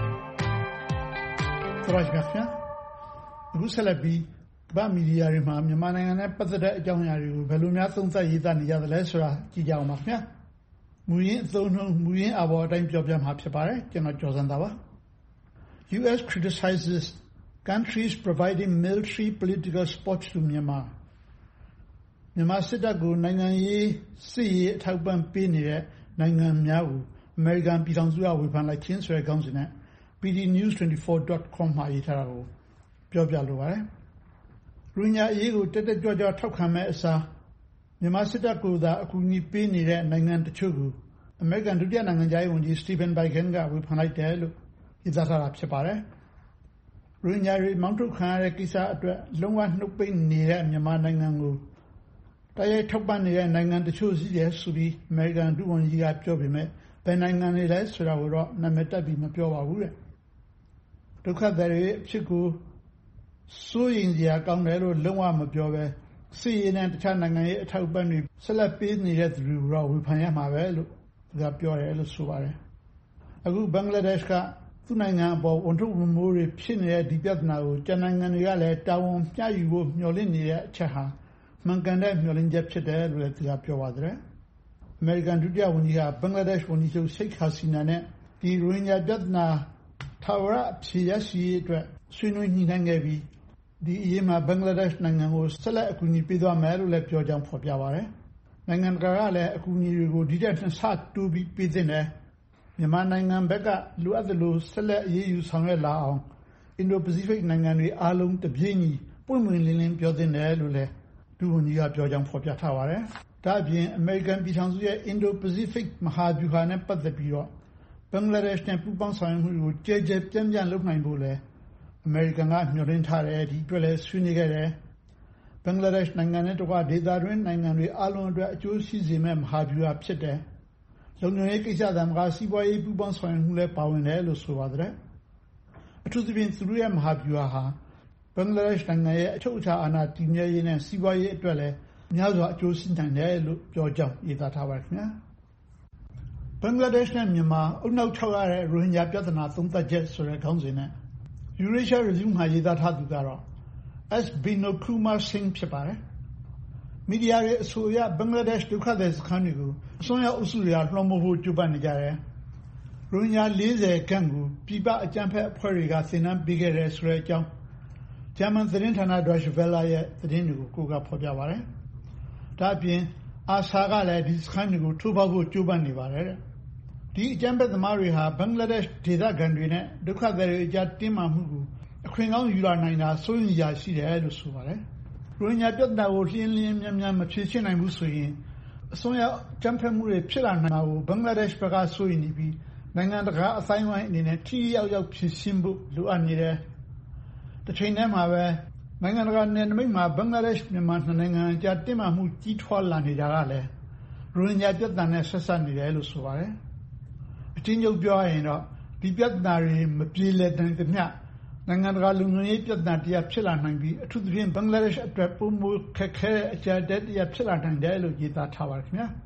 ဆိုပါကြပါအခုဆက်လက်ပြီးဗမီဒီယာတွေမှာမြန်မာနိုင်ငံနဲ့ပတ်သက်တဲ့အကြောင်းအရာတွေကိုဘယ်လိုများသုံးသပ်ရေးသားနေကြသလဲဆိုတာကြည့်ကြအောင်ပါခင်ဗျာ။မူရင်းအသုံးနှုန်းမူရင်းအဘော်အတိုင်းပြောပြမှာဖြစ်ပါတယ်ကျွန်တော်ကျော်စံသာပါ။ U S criticizes countries providing military political support to Myanmar မြန်မာစစ်တပ်ကိုနိုင်ငံရေးစစ်ရေးအထောက်ပံ့ပေးနေတဲ့နိုင်ငံများကိုအမေရိကန်ပြည်ထောင်စုကဝေဖန်လိုက်ခြင်းဆိုတဲ့ခေါင်းစဉ်နဲ့ P D news twenty-four dot com မှာရေးထားတာကိုပြောပြလိုပါတယ်။ရိုဟင်ဂျာအရေးကိုတက်တက်ကြွကြွထောက်ခံမဲ့အစားမြန်မာစစ်တပ်ကိုသာအကူအညီပေးနေတဲ့နိုင်ငံတချို့ကိုအမေရိကန်ဒုတိယနိုင်ငံခြားရေးဝန်ကြီး Stephen Biegun ကဝေဖန်လိုက်တယ်လို့ရေးသားထားတာဖြစ်ပါတယ်။ရိုဟင်ဂျာတွေမောင်းထုတ်ခံရတဲ့ကိစ္စအတွက်လုံးဝနှုတ်ပိတ်နေတဲ့မြန်မာနိုင်ငံကိုတိုက်ရိုက်ထောက်ပံ့နေတဲ့နိုင်ငံတချို့ရှိတယ်ဆိုပြီးအမေရိကန်ဒုဝန်ကြီးကပြောပေမဲ့ဘယ်နိုင်ငံတွေလဲဆိုတာကိုတော့နာမည်တပ်ပြီးမပြောပါဘူးတဲ့။ဒုက္ခသည်တွေအဖြစ်ကိုစိုးရိမ်စရာကောင်းတယ်လို့လုံးဝမပြောပဲစစ်ရေးနဲ့တခြားနိုင်ငံရေးအထောက်အပံ့တွေဆက်လက်ပေးနေတဲ့သူတွေတော့ဝေဖန်ရမှာပဲလို့သူကပြောတယ်လို့ဆိုပါတယ်။အခုဘင်္ဂလားဒေ့ရှ်ကသူ့နိုင်ငံအပေါ်ဝန်ထုတ်ဝန်မိုးတွေဖြစ်နေတဲ့ဒီပြဿနာကိုကျန်နိုင်ငံတွေကလည်းတာဝန်မျှယူဖို့မျှော်လင့်နေတဲ့အချက်ဟာမှန်ကန်တဲ့မျှော်လင့်ချက်ဖြစ်တယ်လို့လည်းသူကပြောပါတယ်။အမေရိကန်ဒုတိယဝန်ကြီးကဘင်္ဂလားဒေ့ရှ်ဝန်ကြီးချုပ်ရှိတ်ဟာစီနာနဲ့ဒီရိုဟင်ဂျာပြဿနာထာဝရအဖြေရရှိရေးအတွက်ဆွေးနွေးညှိနှိုင်းခဲ့ပြီးဒီအရေးမှာဘင်္ဂလားဒေ့ရှ်နိုင်ငံကိုဆက်လက်အကူအညီပေးသွားမယ်လို့လည်းပြောကြောင်းဖော်ပြပါတယ်။နိုင်ငံတကာကလည်းအကူအညီတွေကိုဒီတက်နှစ်ဆတိုးပြီးပေးသင့်တယ်။မြန်မာနိုင်ငံဘက်ကလိုအပ်သလိုဆက်လက်အရေးယူဆောင်ရွက်လာအောင်အင်ဒိုပစိဖိတ်နိုင်ငံတွေအားလုံးတပြေးညီပွင့်ပွင့်လင်းလင်းပြောသင့်တယ်လို့လည်းဒုဝန်ကြီးကပြောကြောင်းဖော်ပြထားပါတယ်။ဒါ့အပြင်အမေရိကန်ပြည်ထောင်စုရဲ့အင်ဒိုပစိဖိတ်မဟာဗျူဟာနဲ့ပတ်သက်ပြီးတော့ဘင်္ဂလားဒေ့ရှ်နဲ့ပူးပေါင်းဆောင်ရွက်မှုကိုကြဲကြဲပြန့်ပြန့်လုပ်နိုင်ဖို့လည်းအမေရိကန်ကမျှော်လင့်ထားတယ်ဒီအတွက်လည်းဆွေးနွေးခဲ့တယ်ဘင်္ဂလားဒေ့ရှ်နိုင်ငံနဲ့တကွဒေသတွင်းနိုင်ငံတွေအားလုံးအတွက်အကျိုးရှိစေမဲ့မဟာဗျူဟာဖြစ်တယ်လုံခြုံရေးကိစ္စတမ်းကစီးပွားရေးပူးပေါင်းဆောင်ရွက်မှုလည်းပါဝင်တယ်လို့ဆိုပါတယ်အထူးသဖြင့်သူတို့ရဲ့မဟာဗျူဟာဟာဘင်္ဂလားဒေ့ရှ်နိုင်ငံရဲ့အချုပ်အခြာအာဏာတည်မြဲရေးနဲ့စီးပွားရေးအတွက်လည်းများစွာအကျိုးရှိနိုင်တယ်လို့ပြောကြောင်းရေးသားထားပါတယ်ခင်ဗျာဘင်္ဂလားဒေ့ရှ်နဲ့မြန်မာအုပ်နောက်ချောက်ရတဲ့ရိုဟင်ဂျာပြဿနာသုံးသပ်ချက်ဆိုတဲ့ခေါင်းစဉ်နဲ့ Eurasia Review မှာရေးသားထားသူကတော့ S. Binokumar Singh ဖြစ်ပါတယ်။မီဒီယာတွေအဆိုအရဘင်္ဂလားဒေ့ရှ်ဒုက္ခသည်စခန်းတွေကိုအစွန်းရောက်အုပ်စုတွေကလွှမ်းမိုးဖို့ကြိုးပမ်းနေကြတယ်။ရိုဟင်ဂျာ၄၀ခန့်ကိုပြည်ပအကြမ်းဖက်အဖွဲ့တွေကသင်တန်းပေးခဲ့တယ်ဆိုတဲ့အကြောင်းဂျာမန်သတင်းဌာန Deutsche Welle ရဲ့သတင်းတွေကိုကိုးကားဖော်ပြပါတယ်။ဒါ့အပြင်အာဆာကလည်းဒီစခန်းတွေကိုထိုးဖောက်ဖို့ကြိုးပမ်းနေပါတယ်တဲ့။ဒီအကြမ်းဖက်သမားတွေဟာဘင်္ဂလားဒေ့ရှ်ဒေသခံတွေနဲ့ဒုက္ခသည်တွေအကြားတင်းမာမှုကိုအခွင့်ကောင်းယူလာနိုင်တာစိုးရိမ်စရာရှိတယ်လို့ဆိုပါတယ်။ရိုဟင်ဂျာပြဿနာကိုလျှင်းလျှင်းမြန်မြန်မဖြေရှင်းနိုင်ဘူးဆိုရင်အစွန်းရောက်အကြမ်းဖက်မှုတွေဖြစ်လာနိုင်တာကိုဘင်္ဂလားဒေ့ရှ်ဘက်ကစိုးရိမ်နေပြီးနိုင်ငံတကာအသိုင်းအဝိုင်းအနေနဲ့ထိရောက်ရောက်ဖြေရှင်းဖို့လိုအပ်နေတယ်။တစ်ချိန်တည်းမှာပဲနိုင်ငံတကာနယ်နိမိတ်မှာဘင်္ဂလားဒေ့ရှ်မြန်မာနိုင်ငံအကြားတင်းမာမှုကြီးထွားလာနေကြတာလည်းရိုဟင်ဂျာပြဿနာနဲ့ဆက်စပ်နေတယ်လို့ဆိုပါတယ်။အချင်းချုပ်ပြောရရင်တော့ဒီပြဿနာတွေမပြေလည်တဲ့မျှနိုင်ငံတကာလူမျိုးရေးပြဿနာတရားဖြစ်လာနိုင်ပြီးအထူးသဖြင့်ဘင်္ဂလားဒေ့ရှ်အတွက်ပုံမခက်ခဲတဲ့အကြမ်းဖက်တရားဖြစ်လာနိုင်တယ်လို့ရေးသားထားပါတယ်ခင်ဗျာ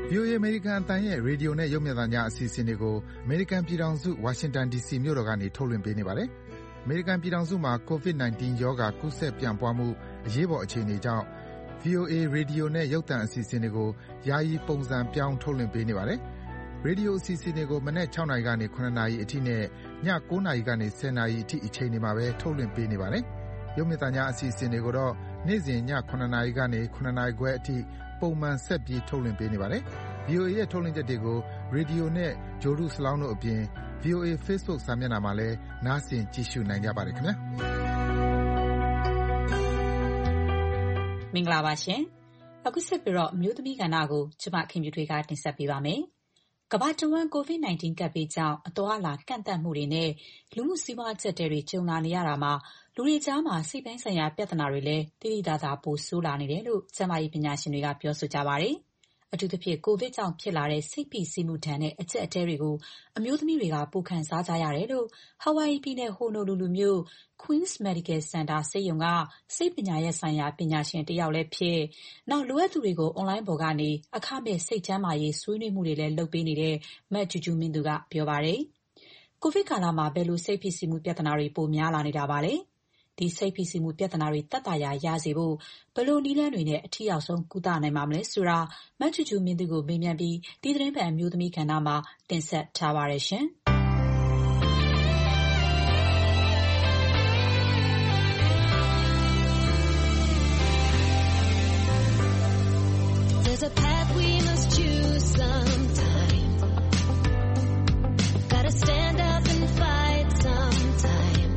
ဗွီအိုအေ အမေရိကန်အသံရဲ့ရေဒီယိုနဲ့ရုပ်မြင်သံကြားအစီအစဉ်တွေကိုအမေရိကန်ပြည်ထောင်စုဝါရှင်တန် ဒီစီ မြို့တော်ကနေထုတ်လွှင့်ပေးနေပါတယ်။အမေရိကန်ပြည်ထောင်စုမှာ ကိုဗစ် ၁၉ ရောဂါကူးစက်ပြန့်ပွားမှုအရေးပေါ်အခြေအနေကြောင့် ဗွီအိုအေ ရေဒီယိုနဲ့ရုပ်သံအစီအစဉ်တွေကိုယာယီပုံစံပြောင်းထုတ်လွှင့်ပေးနေပါတယ်။ရေဒီယိုအစီအစဉ်တွေကိုမနက် ၆ နာရီကနေ ၇ နာရီအထိနဲ့ည ၉ နာရီကနေ ၁၀ နာရီအထိအချိန်တွေမှာပဲထုတ်လွှင့်ပေးနေပါတယ်။ရုပ်မြင်သံကြားအစီအစဉ်တွေကိုတော့နေ့စဉ်ည ၇ နာရီကနေ ၇ နာရီခွဲအထိပုံမှန်ဆက်ပြီးထုတ်လွှင့်ပေးနေပါတယ်။ ဗွီအိုအေရဲ့ထုတ်လွှင့်ချက်တွေကိုရေဒီယိုနဲ့ဂြိုလ်တုစလောင်းတို့အပြင် ဗွီအိုအေ Facebook စာမျက်နှာမှာလည်းနားဆင်ကြည့်ရှုနိုင်ကြပါတယ်ခင်ဗျာမင်္ဂလာပါရှင်အခုဆက်ပြီးတော့မြို့သမီးကဏ္ဍကိုကျမခင်ဗျူတွေကတင်ဆက်ပေးပါမယ်ကမ္ဘာတဝန်း ကိုဗစ် ၁၉ ကပ်ဘေးကြောင့်အသွားအလာကန့်သတ်မှုတွေနဲ့လူမှုစီးပွားချက်တွေကြုံလာနေရတာမှာလူတွေကြားမှာစိတ်ပိုင်းဆိုင်ရာပြဿနာတွေလည်းတိတိကျကျပိုဆိုးလာနေတယ်လို့ကျန်းမာရေးပညာရှင်တွေကပြောဆိုကြပါတယ်။အထူးသဖြင့်ကိုဗစ်ကြောင့်ဖြစ်လာတဲ့စိတ်ဖိစီးမှုဒဏ်နဲ့အကျက်အတဲတွေကိုအမျိုးသမီးတွေကပိုခံစားကြရတယ်လို့ Hawaii ပြည်နယ် Honolulu မြို့ Queens Medical Center ဆေးရုံကစိတ်ပညာရပ်ဆိုင်ရာပညာရှင်တစ်ယောက်လည်းဖြစ်နောက်လိုအပ်သူတွေကိုအွန်လိုင်းပေါ်ကနေအခမဲ့စိတ်ကျန်းမာရေးဆွေးနွေးမှုတွေလည်းလုပ်ပေးနေတဲ့မတ်ကျူကျူမင်းသူကပြောပါတယ်။ကိုဗစ်ကာလမှာဘယ်လိုစိတ်ဖိစီးမှုပြဿနာတွေပိုများလာနေတာပါလဲ။ဒီစိတ်ဖိစီးမှုပြဿနာတွေသက်သာရာရစေဖို့ဘယ်လိုနည်းလမ်းတွေနဲ့အထီးအောင်ဆုံးကုသနိုင်မှာမလဲဆိုတာမတ်ချူချူမင်းသူကိုမေးမြန်းပြီးဒီသတင်းပတ်အမျိုးသမီးကဏ္ဍမှာတင်ဆက်ထားပါရရှင်။ There's a path we must choose sometime. Gotta stand up and fight sometime.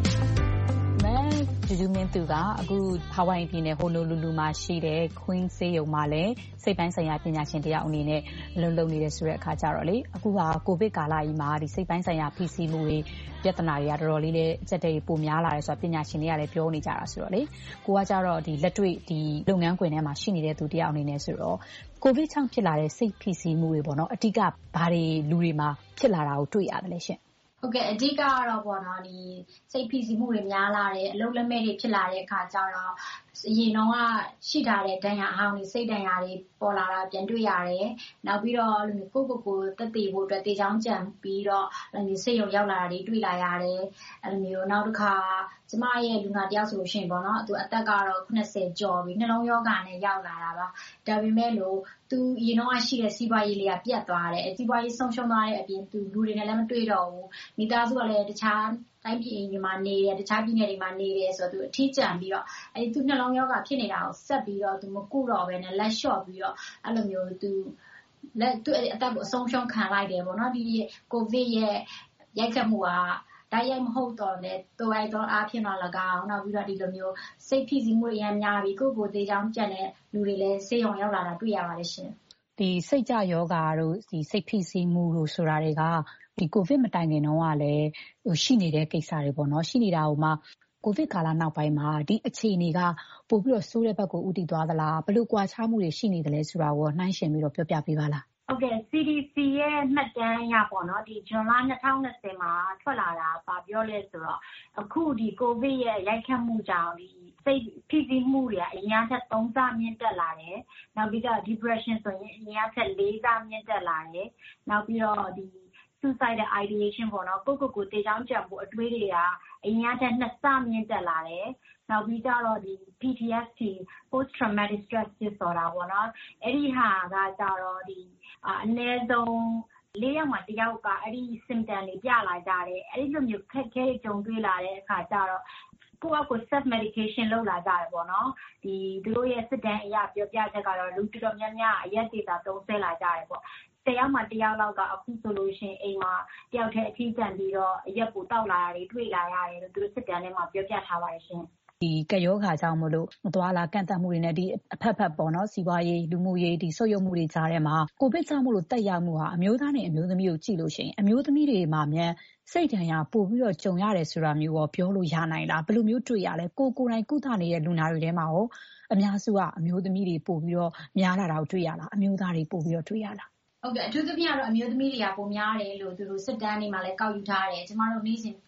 ဂျူဂျူမင်းသူကအခု Hawaii ပြည်နယ် Honolulu မှာရှိတဲ့ Queen ဆေးရုံမှာလည်းစိတ်ပိုင်းဆိုင်ရာပညာရှင်တယောက်အနေနဲ့အလုပ်လုပ်နေတဲ့ဆိုတဲ့အခါကျတော့လေအခုဟာကိုဗစ်ကာလကြီးမှာဒီစိတ်ပိုင်းဆိုင်ရာဖိစီးမှုတွေပြဿနာတွေကတော်တော်လေးလည်းအကျက်တွေပိုများလာတယ်ဆိုတော့ပညာရှင်တွေကလည်းပြောနေကြတာဆိုတော့လေကိုကကြတော့ဒီလက်တွေ့ဒီလုပ်ငန်းခွင်ထဲမှာရှိနေတဲ့သူတယောက်အနေနဲ့ဆိုတော့ကိုဗစ်ကြောင့်ဖြစ်လာတဲ့စိတ်ဖိစီးမှုတွေပေါ့နော်အဓိကဘာတွေလူတွေမှာဖြစ်လာတာကိုတွေ့ရတယ်လေရှင်ဟုတ်ကဲ့အဓိကကတော့ပေါ့နော်ဒီစိတ်ဖိစီးမှုတွေများလာတယ်အလုပ်လက်မဲ့တွေဖြစ်လာတဲ့အခါကျတော့အရင်တော့ကရှိထားတဲ့ဒဏ်ရာအဟောင်းတွေစိတ်ဒဏ်ရာတွေပေါ်လာတာပြန်တွေ့ရတယ်နောက်ပြီးတော့အဲ့လိုကိုကိုကိုတက်တည်ဖို့အတွက်တေချောင်းကြံပြီးတော့အဲ့လိုစိတ်ရုံရောက်လာတာတွေတွေ့လာရတယ်အဲ့လိုမျိုးနောက်တစ်ခါကျမရဲ့လူနာတယောက်ဆိုလို့ရှိရင်ပေါ့နော်သူအသက်ကတော့ခုနှစ်ဆယ်ကျော်ပြီနှလုံးရောဂါနဲ့ရောက်လာတာပါဒါပေမဲ့လို့သူအရင်တော့ရှိတဲ့စီးပွားရေးလေးကပြတ်သွားတယ်စီးပွားရေးဆုံးရှုံးသွားတဲ့အပြင်သူလူတွေနဲ့လည်းမတွေ့တော့ဘူးမိသားစုကလည်းတခြားတိုင်းပြည်တွေမှာနေတယ်တခြားပြည်နယ်တွေမှာနေတယ်ဆိုတော့သူအထီးကျန်ပြီးတော့အဲဒီသူနှလုံးရောဂါဖြစ်နေတာကိုဆက်ပြီးတော့သူမကုတော့ဘဲနဲ့လက်လျှော့ပြီးတော့အဲ့လိုမျိုးသူလက်သူအသက်ကိုအဆုံးရှုံးခံလိုက်တယ်ပေါ့နော်ဒီကိုဗစ်ရဲ့ရိုက်ခတ်မှုကတိုက်ရိုက်မဟုတ်တော့လေတိုးရိုက်တော့အားဖြင့်တော့၎င်းနောက်ပြီးတော့ဒီလိုမျိုးစိတ်ဖိစီးမှုတွေအများပြီးကိုယ့်ကိုယ်သေးချောင်းကျန်တဲ့လူတွေလည်းဆေးရုံရောက်လာတာတွေ့ရပါတယ်ရှင်ဒီစိတ်ကြယောဂါတို့ဒီစိတ်ဖိစီးမှုတို့ဆိုတာတွေကဒီကိုဗစ်မတိုင်ခင်တော့ကလည်းဟိုရှိနေတဲ့ကိစ္စတွေပေါ့နော်ရှိနေတာဟိုမှာကိုဗစ်ကာလနောက်ပိုင်းမှာဒီအခြေအနေကပို့ပြီးတော့ဆိုးတဲ့ဘက်ကိုဥတည်သွားသလားဘယ်လိုကွာခြားမှုတွေရှိနေသလဲဆိုတာကိုနှိုင်းယှဉ်ပြီးတော့ပြောပြပေးပါလားဟုတ်ကဲ့ C D C ရဲ့မှတ်တမ်းအရပေါ့နော်ဒီဇွန်လ၂၀၂၀မှာထွက်လာတာပါပြောလဲဆိုတော့အခုဒီကိုဗစ်ရဲ့ရိုက်ခတ်မှုကြောင့်ဒီစိတ်ဖိစီးမှုတွေကအရင်ကထက်သုံးဆမြင့်တက်လာတယ်နောက်ပြီးတော့ depression ဆိုရင်အရင်ကထက်လေးဆမြင့်တက်လာတယ်နောက်ပြီးတော့ဒီsuicidal ideation ပေါ့နော်ကိုကိုကိုတေချောင်းကြံဖို့အတွေးတွေကအရင်ကတည်းကနှစ်ဆမြင့်တက်လာတယ်နောက်ပြီးကြတော့ဒီ P T S D post traumatic stress disorder ပေါ့နော်အဲ့ဒီဟာကကြတော့ဒီအနည်းဆုံးလေးယောက်မှတစ်ယောက်ကအဲ့ဒီ symptom တွေပြလာကြတယ်အဲ့ဒီလိုမျိုးခက်ခဲကြုံတွေ့လာတဲ့အခါကျတော့ကိုယ့်အကို self medication လုပ်လာကြတယ်ပေါ့နော်ဒီသူတို့ရဲ့စစ်တမ်းအရာပြောပြချက်ကတော့လူတော်တော်များများအရက်ဒေတာသုံးဆဲလာကြတယ်ပေါ့တယောက်မှတယောက်လောက်ကအခုဆိုလို့ရှိရင်အိမ်မှာတယောက်တည်းအထီးကျန်ပြီးတော့အရက်ကိုတောက်လာတာတွေတွေ့လာရတယ်လို့သူတို့စစ်တမ်းထဲမှာပြောပြထားပါတယ်ရှင်ဒီကယောဂါကြောင့်မလို့မသွားလာကန့်သတ်မှုတွေနဲ့ဒီအဖက်ဖက်ပေါ့နော်စီးပွားရေးလူမှုရေးဒီဆုတ်ယုတ်မှုတွေကြားထဲမှာကိုဗစ်ကြောင့်မလို့တက်ရောက်မှုဟာအမျိုးသားနဲ့အမျိုးသမီးကိုကြည့်လို့ရှိရင်အမျိုးသမီးတွေမှာမြန်စိတ်ဒဏ်ရာပို့ပြီးတော့ကြုံရတယ်ဆိုတာမျိုးရောပြောလို့ရနိုင်လားဘယ်လိုမျိုးတွေ့ရလဲကိုကိုယ်တိုင်ကုသနေတဲ့လူနာတွေထဲမှာရောအများစုကအမျိုးသမီးတွေပို့ပြီးတော့များလာတာကိုတွေ့ရလားအမျိုးသားတွေပို့ပြီးတော့တွေ့ရလားဟုတ်ကဲ့အထူးသဖြင့်ကတော့အမျိုးသမီးတွေကပုံများတယ်လို့သူတို့စစ်တမ်းတွေမှာလည်းကောက်ယူထားတယ်ကျမတို့နေ့စဉ်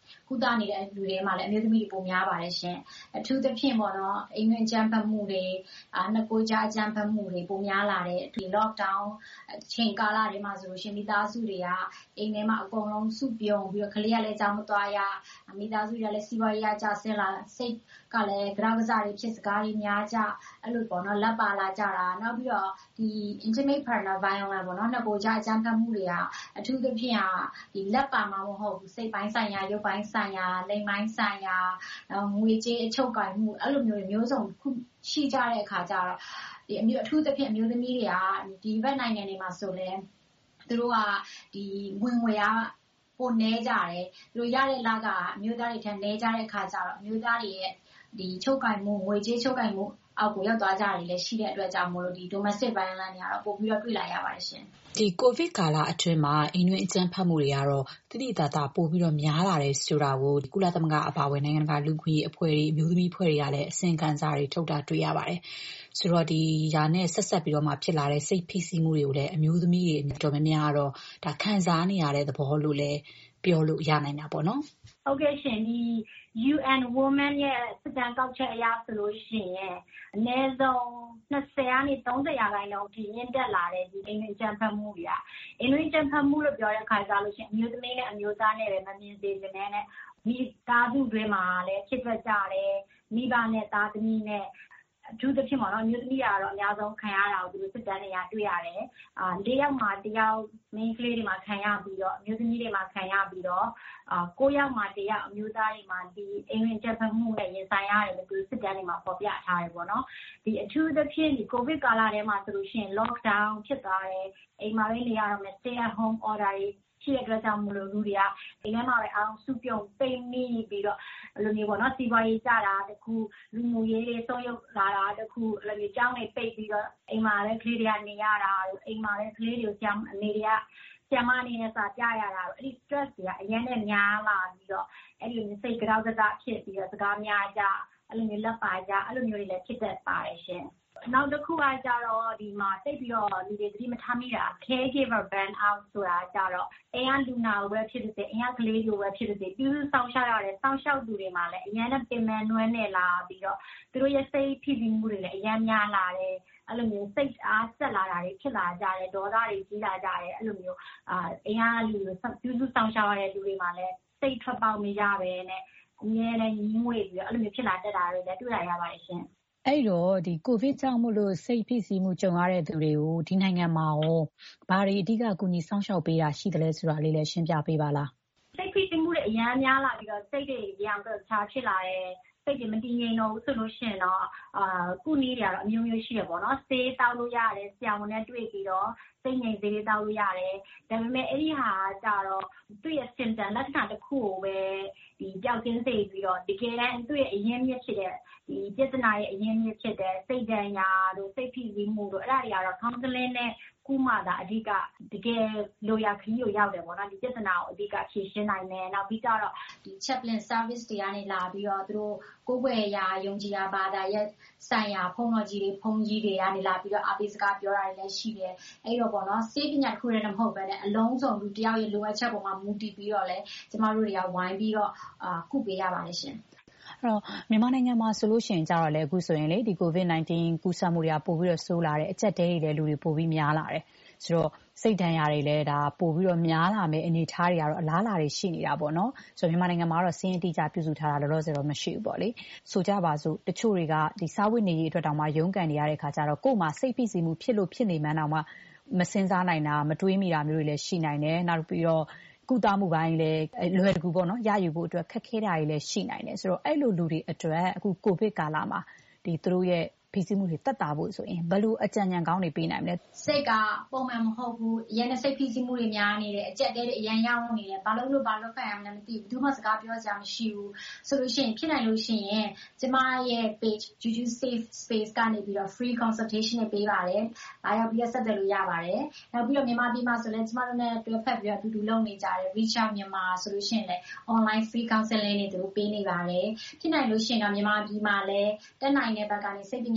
ကုသနေတဲ့လူတွေမှာလည်းအမျိုးသမီးတွေပိုများပါတယ်ရှင်အထူးသဖြင့်ပေါ့နော်အိမ်တွင်းအကြမ်းဖက်မှုတွေအာနှစ်ကိုကြားအကြမ်းဖက်မှုတွေပိုများလာတဲ့ဒီ lockdown အချိန်ကာလတွေမှာဆိုလို့ရှင်မိသားစုတွေကအိမ်ထဲမှာအကုန်လုံးစုပြုံပြီးတော့ကလေးကလည်းကြောင်းမသွားရမိသားစုတွေကလည်းစီးပွားရေးအကျဆင်းလာစိတ်ကလည်းကြောက်ကစားတွေဖြစ်စကားတွေများကြအဲ့လိုပေါ့နော်လက်ပါလာကြတာနောက်ပြီးတော့ဒီ intimate partner violence ပေါ့နော်နှစ်ကိုကြားအကြမ်းဖက်မှုတွေကအထူးသဖြင့်ဒီလက်ပါမှာမဟုတ်ဘူးစိတ်ပိုင်းဆိုင်ရာရုပ်ပိုင်းဆိုင်ရာလိမ်ပိုင်းဆိုင်ရာငွေကြေးအချုပ်ကိုင်မှုအဲ့လိုမျိုးမျိုးစုံခုရှိကြတဲ့အခါကျတော့ဒီအမျိုးအထူးသဖြင့်အမျိုးသမီးတွေကဒီဘက်နိုင်ငံတွေမှာဆိုလဲသူတို့ကဒီဝင်ငွေကပိုနေကြတယ်သူတို့ရတဲ့လကအမျိုးသားတွေထက်နေကြတဲ့အခါကျတော့အမျိုးသားတွေရဲ့ဒီချုပ်ကိုင်မှုငွေကြေးချုပ်ကိုင်မှုအောက်ကိုရောက်သွားကြတယ်လည်းရှိတဲ့အတွက်ကြောင့်မို့လို့ဒီ domestic violence တွေကတော့ပို့ပြီးတော့တွေ့လာရပါတယ်ရှင်ဒီကိုဗစ်ကာလအတွင်းမှာအိမ်တွင်းအကြမ်းဖက်မှုတွေကတော့တိတိတတ်တာပို့ပြီးတော့များလာတယ်ဆိုတာကိုကုလသမဂ္ဂအပါအဝင်နိုင်ငံတကာလူ့ခွင့်ရေးအဖွဲ့တွေအမျိုးသမီးအဖွဲ့တွေကလည်းအစင်ကန်စာတွေထုတ်တာတွေ့ရပါတယ်ဆိုတော့ဒီຢာနဲ့ဆက်ဆက်ပြီးတော့မှဖြစ်လာတဲ့စိတ်ဖိစီးမှုတွေကိုလည်းအမျိုးသမီးတွေတော်များများကတော့ဒါခံစားနေရတဲ့သဘောလို့လည်းပြောလို့ရနိုင်တာပေါ့နော်ဟုတ်ကဲ့ရှင်ဒီ U N Women ရဲ့စံကောက်ချက်အရဆိုလို့ရှိရင်အနည်းဆုံးနှစ်ဆယ်ကနေသုံးဆယ်ရာခိုင်နှုန်းထိမြင့်တက်လာတဲ့ဒီအိမ်တွင်းအကြမ်းဖက်မှုတွေอ่ะအိမ်တွင်းအကြမ်းဖက်မှုလို့ပြောတဲ့အခါကျလို့ရှိရင်အမျိုးသမီးနဲ့အမျိုးသားနဲ့ပဲမမြင်စေချင်တဲ့နဲ့မိသားစုတွေမှာလည်းဖြစ်တတ်ကြတယ်မိဘနဲ့သားသမီးနဲ့အထူးသဖြင့်ပေါ့နော်အမျိုးသမီးကတော့အများဆုံးခံရတာကိုသူတို့စစ်တမ်းတွေကတွေ့ရတယ်အာလေးယောက်မှာတစ်ယောက် main ကလေးတွေမှာခံရပြီးတော့အမျိုးသမီးတွေမှာခံရပြီးတော့အာကိုးယောက်မှာတစ်ယောက်အမျိုးသားတွေမှာဒီအိမ်တွင်းကြမ်းဖက်မှုနဲ့ရင်ဆိုင်ရတယ်လို့သူစစ်တမ်းတွေမှာဖော်ပြထားတယ်ပေါ့နော်ဒီအထူးသဖြင့်ဒီကိုဗစ်ကာလထဲမှာဆိုလို့ရှိရင် lockdown ဖြစ်သွားတယ်အိမ်မှာပဲနေရတော့မယ် stay at home order တွေရှိတဲ့အတွက်ကြောင့်မလို့လူတွေကအိမ်ထဲမှာပဲအောင်စုပြုံပိတ်မိပြီးတော့အဲ့လိုမျိုးပေါ့နော်စီးပွားရေးကြတာတခုလူမှုရေးတွေဆုံးယုတ်လာတာတခုအဲ့လိုမျိုးကြောင်းနေပိတ်ပြီးတော့အိမ်မှာလည်းကလေးတွေကနေရတာအိမ်မှာလည်းကလေးတွေကိုဆရာအနေတွေကဆရာမအနေနဲ့စာပြရတာအဲ့ဒီ stress တွေကအရင်နဲ့များလာပြီးတော့အဲ့ဒီစိတ်ကြောက်ကြတာဖြစ်ပြီးတော့စကားများကြအဲ့လိုမျိုးလက်ပါကြအဲ့လိုမျိုးတွေလည်းဖြစ်တတ်ပါတယ်ရှင်နောက်တစ်ခုကကြတော့ဒီမှာတိတ်ပြီးတော့လူတွေသတိမထားမိတာ caregiver burn out ဆိုတာကြတော့အိမ်ကလူနာကိုပဲဖြစ်တဲ့အိမ်ကကလေးကိုပဲဖြစ်တဲ့ပြုစုဆောင်ရှောက်ရတဲ့ဆောင်ရှောက်သူတွေမှာလည်းအရင်ကပင်ပန်းနွမ်းနေလာပြီးတော့သူတို့ရဲ့စိတ်ဖိစီးမှုတွေလည်းအရင်များလာတယ်အဲ့လိုမျိုးစိတ်အားဆက်လာတာတွေဖြစ်လာကြတယ်ဒေါသတွေကြီးလာကြတယ်အဲ့လိုမျိုးအာအိမ်ကလူပြုစုဆောင်ရှောက်ရတဲ့လူတွေမှာလည်းစိတ်ထွက်ပေါက်မရပဲနဲ့အမြဲတမ်းညှင်းငွေပြီးတော့အဲ့လိုမျိုးဖြစ်လာတတ်တာတွေလည်းတွေ့ရရပါတယ်ရှင်အဲ့တော့ဒီကိုဗစ်ကြောင့်မို့လို့စိတ်ဖိစီးမှုကြုံရတဲ့သူတွေကိုဒီနိုင်ငံမှာရောဘာတွေအဓိကကူညီဆောင်ရှောက်ပေးတာရှိတယ်လဲဆိုတာလေးလည်းရှင်းပြပေးပါလားစိတ်ဖိစီးမှုတွေအများများလာပြီးတော့စိတ်တွေရောင်တော့ချာဖြစ်လာတဲ့စိတ်တွေမတည်ငြိမ်တော့ဘူးဆိုလို့ရှိရင်တော့အာကုနီးတွေကတော့အမျိုးမျိုးရှိရပေါ့နော်ဆေးတောက်လို့ရတယ်ဆရာဝန်နဲ့တွေ့ပြီးတော့စိတ်ငြိမ်ဆေးလေးတောက်လို့ရတယ်ဒါပေမဲ့အဲ့ဒီဟာကြတော့သူ့ရဲ့ symptom လက္ခဏာတစ်ခုကိုပဲဒီကြောက်ကင်းစေပြီးတော့တကယ်တမ်းသူ့ရဲ့အရင်းမြစ်ဖြစ်တဲ့ဒီပြဿနာရဲ့အရင်းမြစ်ဖြစ်တဲ့စိတ်ဒဏ်ရာတို့စိတ်ဖိစီးမှုတို့အဲ့ဒါတွေကတော့ counseling နဲ့ကုမှသာအဓိကတကယ်လိုရာခရီးကိုရောက်တယ်ပေါ့နော်ဒီပြဿနာကိုအဓိကဖြေရှင်းနိုင်တယ်နောက်ပြီးတော့ဒီ chaplain service တွေကနေလာပြီးတော့သူတို့ကိုယ်ွယ်ရာယုံကြည်ရာဘာသာရဲ့ဆိုင်ရာဖုံတော်ကြီးတွေဖုံကြီးတွေကနေလာပြီးတော့အပိစကားပြောတာတွေလည်းရှိတယ်အဲ့တော့ပေါ့နော်စေပညာတစ်ခုတည်းနဲ့မဟုတ်ဘဲနဲ့အလုံးစုံလူတယောက်ရဲ့လိုအပ်ချက်ပေါ်မှာမူတည်ပြီးတော့လဲကျမတို့တွေကဝိုင်းပြီးတော့အာကုပေးရပါတယ်ရှင်အဲ့တော့မြန်မာနိုင်ငံမှာဆိုလို့ရှိရင်ကြတော့လေအခုဆိုရင်လေဒီ COVID nineteen ကူးစက်မှုတွေကပိုပြီးတော့ဆိုးလာတယ်အကျက်တဲတွေလည်းလူတွေပိုပြီးများလာတယ်ဆိုတော့စိတ်ဒဏ်ရာတွေလည်းဒါပိုပြီးတော့များလာမယ်အနေထားတွေကတော့အလားအလာတွေရှိနေတာပေါ့နော်ဆိုတော့မြန်မာနိုင်ငံမှာတော့စင်းအတိအကျပြုစုထားတာလောလောဆယ်တော့မရှိဘူးပေါ့လေဆိုကြပါစို့တချို့တွေကဒီစားဝတ်နေရေးအတွက်တောင်မှရုန်းကန်နေရတဲ့ခါကျတော့ကိုယ်မှာစိတ်ဖိစီးမှုဖြစ်လို့ဖြစ်နေမှန်းတောင်မှမစင်စားနိုင်တာမတွေးမိတာမျိုးတွေလည်းရှိနိုင်တယ်နောက်ပြီးတော့ကုသမှုပိုင်းလည်းလွယ်တကူပေါ့နော်ရယူဖို့အတွက်ခက်ခဲတာတွေလည်းရှိနိုင်တယ်ဆိုတော့အဲ့လိုလူတွေအတွက်အခုကိုဗစ်ကာလမှာဒီသူတို့ရဲ့ဖိစီးမှုတွေတက်တာဖို့ဆိုရင်ဘယ်လိုအကြံဉာဏ်ကောင်းတွေပေးနိုင်မလဲစိတ်ကပုံမှန်မဟုတ်ဘူးအရင်ကစိတ်ဖိစီးမှုတွေများနေတယ်အကျက်တဲတွေအရင်ရောက်နေတယ်ဘာလို့လို့ဘာလို့ခံရမလဲမသိဘူးဘူးမှစကားပြောကြမရှိဘူးဆိုလို့ရှိရင်ဖြစ်နိုင်လို့ရှိရင်ကျမရဲ့ page Juju Safe Space ကနေပြီးတော့ free consultation တွေပေးပါတယ်အားရောက်ပြီးဆက်သွယ်လို့ရပါတယ်နောက်ပြီးတော့မြန်မာပြည်မှာဆိုလည်းကျမတို့နဲ့တွဲဖက်ပြီးတော့အတူတူလုပ်နေကြတယ် reach out မြန်မာဆိုလို့ရှိရင်လည်း online free counseling တွေသူတို့ပေးနေပါတယ်ဖြစ်နိုင်လို့ရှိရင်တော့မြန်မာပြည်မှာလည်းတက်နိုင်တဲ့ဘက်ကနေစိတ်ပညာ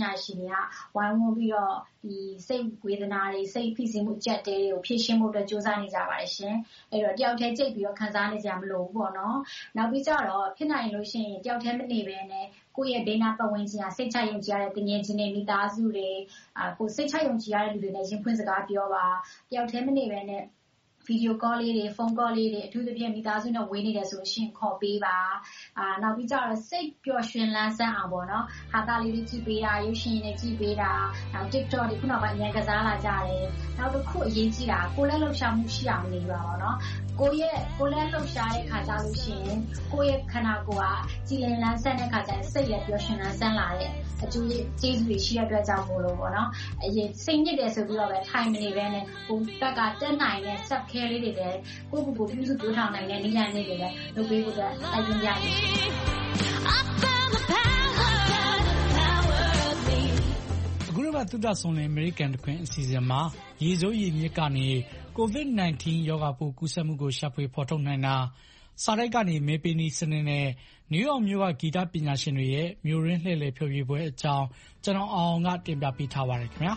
ရာရှိတွေကဝိုင်းဝန်းပြီးတော့ဒီစိတ်ဝေဒနာတွေစိတ်ဖိစီးမှုအကျက်တဲတွေကိုဖြည့်ရှင်းဖို့အတွက်ကြိုးစားနေကြပါတယ်ရှင်အဲ့တော့တယောက်တည်းကြိတ်ပြီးတော့ခံစားနေကြမလို့ဘူးပေါ့နော်နောက်ပြီးကြတော့ဖြစ်နိုင်လို့ရှိရင်တယောက်တည်းမနေဘဲနဲ့ကိုယ့်ရဲ့ဒေနာပတ်ဝန်းကျင်ကစိတ်ချယုံကြည်ရတဲ့တငယ်ချင်းတွေမိသားစုတွေအာကိုစိတ်ချယုံကြည်ရတဲ့လူတွေနဲ့ရင်ဖွင့်စကားပြောပါတယောက်တည်းမနေဘဲနဲ့ဗီဒီယိုကောလေးတွေဖုန်းကောလေးတွေအထူးသဖြင့်မိသားစုနဲ့ဝေးနေတယ်ဆိုရှင်ခေါ်ပေးပါအာနောက်ပြီးကြတော့စိတ်ပျော်ရွှင်လန်းဆန်းအောင်ပေါ့နော်ဟာတာလေးတွေကြည့်ပေးတာရုပ်ရှင်တွေကြည့်ပေးတာနောက် TikTok တွေခုနောက်ပိုင်းအများကစားလာကြတယ်နောက်တစ်ခုအရေးကြီးတာကိုယ်လည်းလှုပ်ရှားမှုရှိအောင်နေပါတော့နော်ကိုယ့်ရဲ့ကိုယ်လည်းလှုပ်ရှားတဲ့ခါကြလို့ရှိရင်ကိုယ့်ရဲ့ခန္ဓာကိုယ်ကကြည်လင်လန်းဆန်းတဲ့ခါကျရင်စိတ်လည်းပျော်ရွှင်လန်းဆန်းလာတဲ့အကျိုးကျေးဇူးတွေရှိတဲ့အတွက်ကြောင့်မို့လို့ပေါ့နော်အရင်စိတ်ညစ်တယ်ဆိုပြီးတော့ပဲထိုင်မနေပဲနဲ့ကိုယ်ဘက်ကတက်နိုင်တဲ့ sub care လေးတွေလည်းကိုယ့်ကိုယ်ကိုပြုစုပြောထောင်နိုင်တဲ့နည်းလမ်းလေးတွေလည်းလုပ်ပေးဖို့အတွက်တိုက်တွန်းကြရည်အခုတော့သုတဆုံလင်အမေရိကန်တခွင်အစီအစဉ်မှာရေစိုးရေမြစ်ကနေ ကိုဗစ် ၁၉ ရောဂါပိုးကူးစက်မှုကိုရှာဖွေဖော်ထုတ်နိုင်တာစာတိုက်ကနေမေးပေးနည်းစနစ်နဲ့နယူးယောက်မြို့ကဂီတပညာရှင်တွေရဲ့မြို့ရင်းလှည့်လည်ဖျော်ဖြေပွဲအကြောင်းကျွန်တော်အောင်ကတင်ပြပေးထားပါတယ်ခင်ဗျာ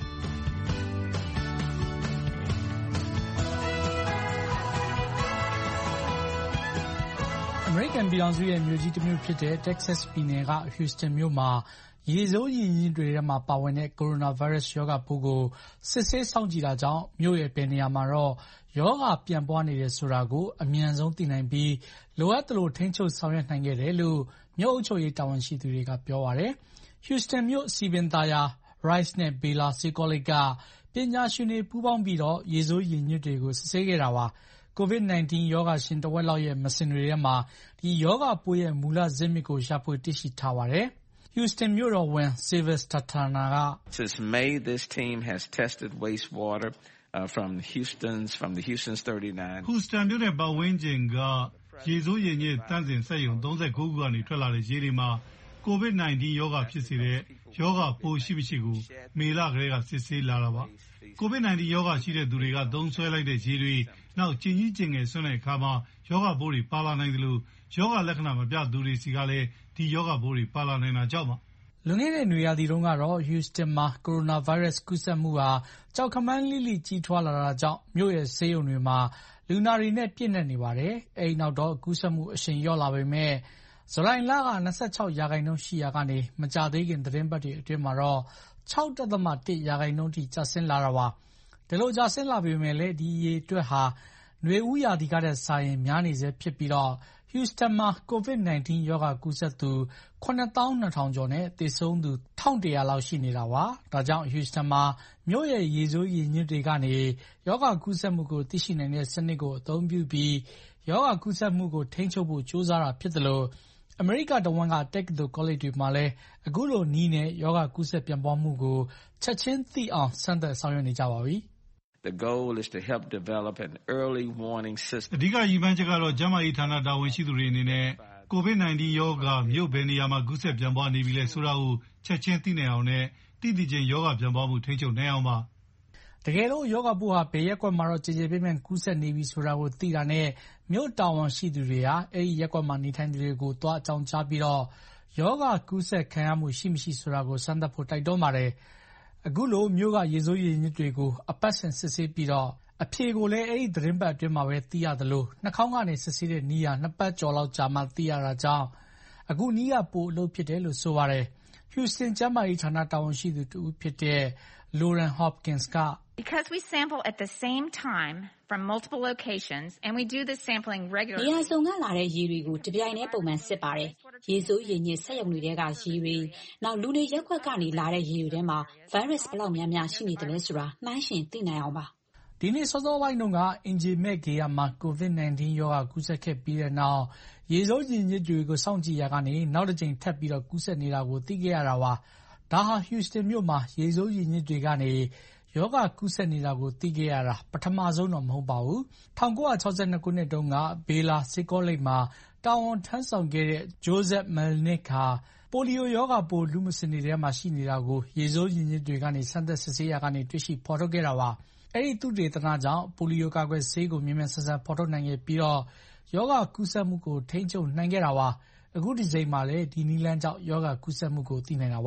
အမေရိကန်ပြည်ထောင်စုရဲ့မြို့ကြီးတစ်မြို့ဖြစ်တဲ့ Texas ပြည်နယ်က Houston မြို့မှာရေစိုးရင်ရင်တွေထဲမှာပါဝင်တဲ့ကိုရိုနာဗိုင်းရပ်စ်ရောဂါပိုးကိုစစ်ဆေးစောင့်ကြည့်တာကြောင့်မြို့ရဲ့ဘယ်နေရာမှာတော့ရောဂါပြန့်ပွားနေတယ်ဆိုတာကိုအမြန်ဆုံးသိနိုင်ပြီးလိုအပ်သလိုထိန်းချုပ်ဆောင်ရွက်နိုင်ခဲ့တယ်လို့မြို့အုပ်ချုပ်ရေးတာဝန်ရှိသူတွေကပြောပါတယ်။ Houston မြို့စည်ပင်သာယာ Rice နဲ့ Baylor ဆေးကောလိပ်ကပညာရှင်တွေပူးပေါင်းပြီးတော့ရေစိုးရင်ညွတ်တွေကိုစစ်ဆေးခဲ့တာပါ။ ကိုဗစ် ၁၉ ရောဂါရှင်တဝက်လောက်ရဲ့မစင်တွေထဲမှာဒီရောဂါပိုးရဲ့မူလဇစ်မြစ်ကိုရှာဖွေတွေ့ရှိထားပါတယ်။ Houston မြို့တော်ဝန် Sylvester Turner က Since May, this team has tested wastewater uh, from Houston's from the Houston's thirty-nine. Houston မြို့နယ်ပတ်ဝန်းကျင်ကရေစိုးရင်ညစ်တန်းစင်စက်ရုံ၃၉ခုကနေထွက်လာတဲ့ရေတွေမှာကိုဗစ် ၁၉ ရောဂါဖြစ်စေတဲ့ရောဂါပိုးရှိမရှိကိုမေလကလေးကစစ်ဆေးလာတာပါ။ကိုဗစ် ၁၉ ရောဂါရှိတဲ့သူတွေကသုံးဆွဲလိုက်တဲ့ရေတွေနောက်ကျင်ကြီးကျင်ငယ်ဆွမ်းတဲ့အခါမှာရောဂါပိုးတွေပါလာနိုင်တယ်လို့ရောဂါလက္ခဏာမပြသူတွေစီကလည်းဒီရောဂါပိုးတွေပါလာနိုင်တာကြောင့်ပါ။လွန်ခဲ့တဲ့နွေရာသီတုန်းကတော့ Houston မှာကိုရိုနာဗိုင်းရပ်စ်ကူးစက်မှုဟာကြောက်ခမန်းလိလိကြီးထွားလာတာကြောင့်မြို့ရဲ့ဆေးရုံတွေမှာလူနာတွေနဲ့ပြည့်နှက်နေပါတယ်။အဲဒီနောက်တော့ကူးစက်မှုအရှိန်လျော့လာပေမဲ့ဇူလိုင်လက၂၆ရာခိုင်နှုန်းရှိရာကနေမကြာသေးခင်သတင်းပတ်တွေအတွင်းမှာတော့၆.၁ ရာခိုင်နှုန်းထိကျဆင်းလာတာပါ။ဒီလိုကျဆင်းလာပေမဲ့လည်းဒီအရေအတွက်ဟာနွေဦးရာသီကထက်စာရင်များနေဆဲဖြစ်ပြီးတော့ Houston မှာကိုဗစ် ၁၉ ရောဂါကူးစက်သူခုနှစ်သောင်းနှစ်ထောင်ကျော်နဲ့သေဆုံးသူတစ်ထောင်တစ်ရာလောက်ရှိနေတာပါ။ဒါကြောင့် Houston မှာမြို့ရဲ့ရေစိုးရေညွှန့်တွေကနေရောဂါကူးစက်မှုကိုသိရှိနိုင်တဲ့စနစ်ကိုအသုံးပြုပြီးရောဂါကူးစက်မှုကိုထိန်းချုပ်ဖို့ကြိုးစားတာဖြစ်သလိုအမေရိကတဝန်းကတက္ကသိုလ်ကောလိပ်တွေမှာလည်းအခုလိုနည်းနဲ့ရောဂါကူးစက်ပြန့်ပွားမှုကိုချက်ချင်းသိအောင်စမ်းသပ်ဆောင်ရွက်နေကြပါပြီ။ The goal is to help develop an early warning system. အဓိကရည်မှန်းချက်ကတော့ကျန်းမာရေးဌာနတာဝန်ရှိသူတွေအနေနဲ့ကိုဗစ် ၁၉ ရောဂါမြို့ဘယ်နေရာမှာကူးစက်ပြန့်ပွားနေပြီလဲဆိုတာကိုချက်ချင်းသိနိုင်အောင်နဲ့တိတိကျကျရောဂါပြန့်ပွားမှုထိန်းချုပ်နိုင်အောင်ပါတကယ်လို့ရောဂါပိုးဟာဘယ်ရက်ကွက်မှာတော့ကြေကြေပြန့်ပြန့်ကူးစက်နေပြီဆိုတာကိုသိတာနဲ့မြို့တာဝန်ရှိသူတွေဟာအဲဒီရက်ကွက်မှာနေထိုင်သူတွေကိုသွားအကြောင်းကြားပြီးတော့ရောဂါကူးစက်ခံရမှုရှိမရှိဆိုတာကိုစမ်းသပ်ဖို့တိုက်တွန်းပါတယ်။အခုလိုမြို့ကရေစိုးရေညွှန့်တွေကိုအပတ်စဉ်စစ်ဆေးပြီးတော့အဖြေကိုလည်းအဲဒီသတင်းပတ်အတွင်းမှာပဲသိရသလိုနှာခေါင်းကနေစစ်ဆေးတဲ့နည်းဟာနှစ်ပတ်ကျော်လောက်ကြာမှသိရတာကြောင့်အခုနည်းကပိုအလုပ်ဖြစ်တယ်လို့ဆိုပါတယ်။ Houston ကျန်းမာရေးဌာနတာဝန်ရှိသူတဦးဖြစ်တဲ့ Lauren Hopkins က Because we sample at the same time from multiple locations and we do this sampling regularly. နေရာစုံကလာတဲ့ရေတွေကိုတပြိုင်တည်းပုံမှန်စစ်ပါတယ်။ရေစိုးရေညစ်စက်ရုံတွေကရေတွေနောက်လူတွေရက်ွက်ကနေလာတဲ့ရေတွေထဲမှာ virus ဘယ်လောက်များများရှိနေတယ်လဲဆိုတာနှိုင်းယှဉ်သိနိုင်အောင်ပါ။ဒီနေ့စောစောပိုင်းတုန်းကအင်ဂျီမက်ဂေယာမှာကိုဗစ် ၁၉ ရောဂါကူးစက်ခဲ့ပြီးတဲ့နောက်ရေစိုးရေညစ်တွေကိုစောင့်ကြည့်ရကနေနောက်တစ်ကြိမ်ထပ်ပြီးတော့ကူးစက်နေတာကိုသိခဲ့ရတာပါ။ဒါဟာ Houston မြို့မှာရေစိုးရေညစ်တွေကနေရောဂါကူးစက်နေတာကိုသိခဲ့ရတာပထမဆုံးတော့မဟုတ်ပါဘူး။၁၉၆၂ခုနှစ်တုန်းကဘေလာဆေးကောလိပ်မှာတာဝန်ထမ်းဆောင်ခဲ့တဲ့ Joseph Melnick ဟာပိုလီယိုရောဂါပိုးလူမစင်တွေထဲမှာရှိနေတာကိုရေစိုးရေညစ်တွေကနေစမ်းသပ်စစ်ဆေးရကနေတွေ့ရှိဖော်ထုတ်ခဲ့တာပါ။အဲဒီသုတေသနကြောင့်ပိုလီယိုကာကွယ်ဆေးကိုမြန်မြန်ဆန်ဆန်ဖော်ထုတ်နိုင်ခဲ့ပြီးတော့ရောဂါကူးစက်မှုကိုထိန်းချုပ်နိုင်ခဲ့တာပါ။အခုဒီချိန်မှာလည်းဒီနည်းလမ်းကြောင့်ရောဂါကူးစက်မှုကိုသိနိုင်တာပါ။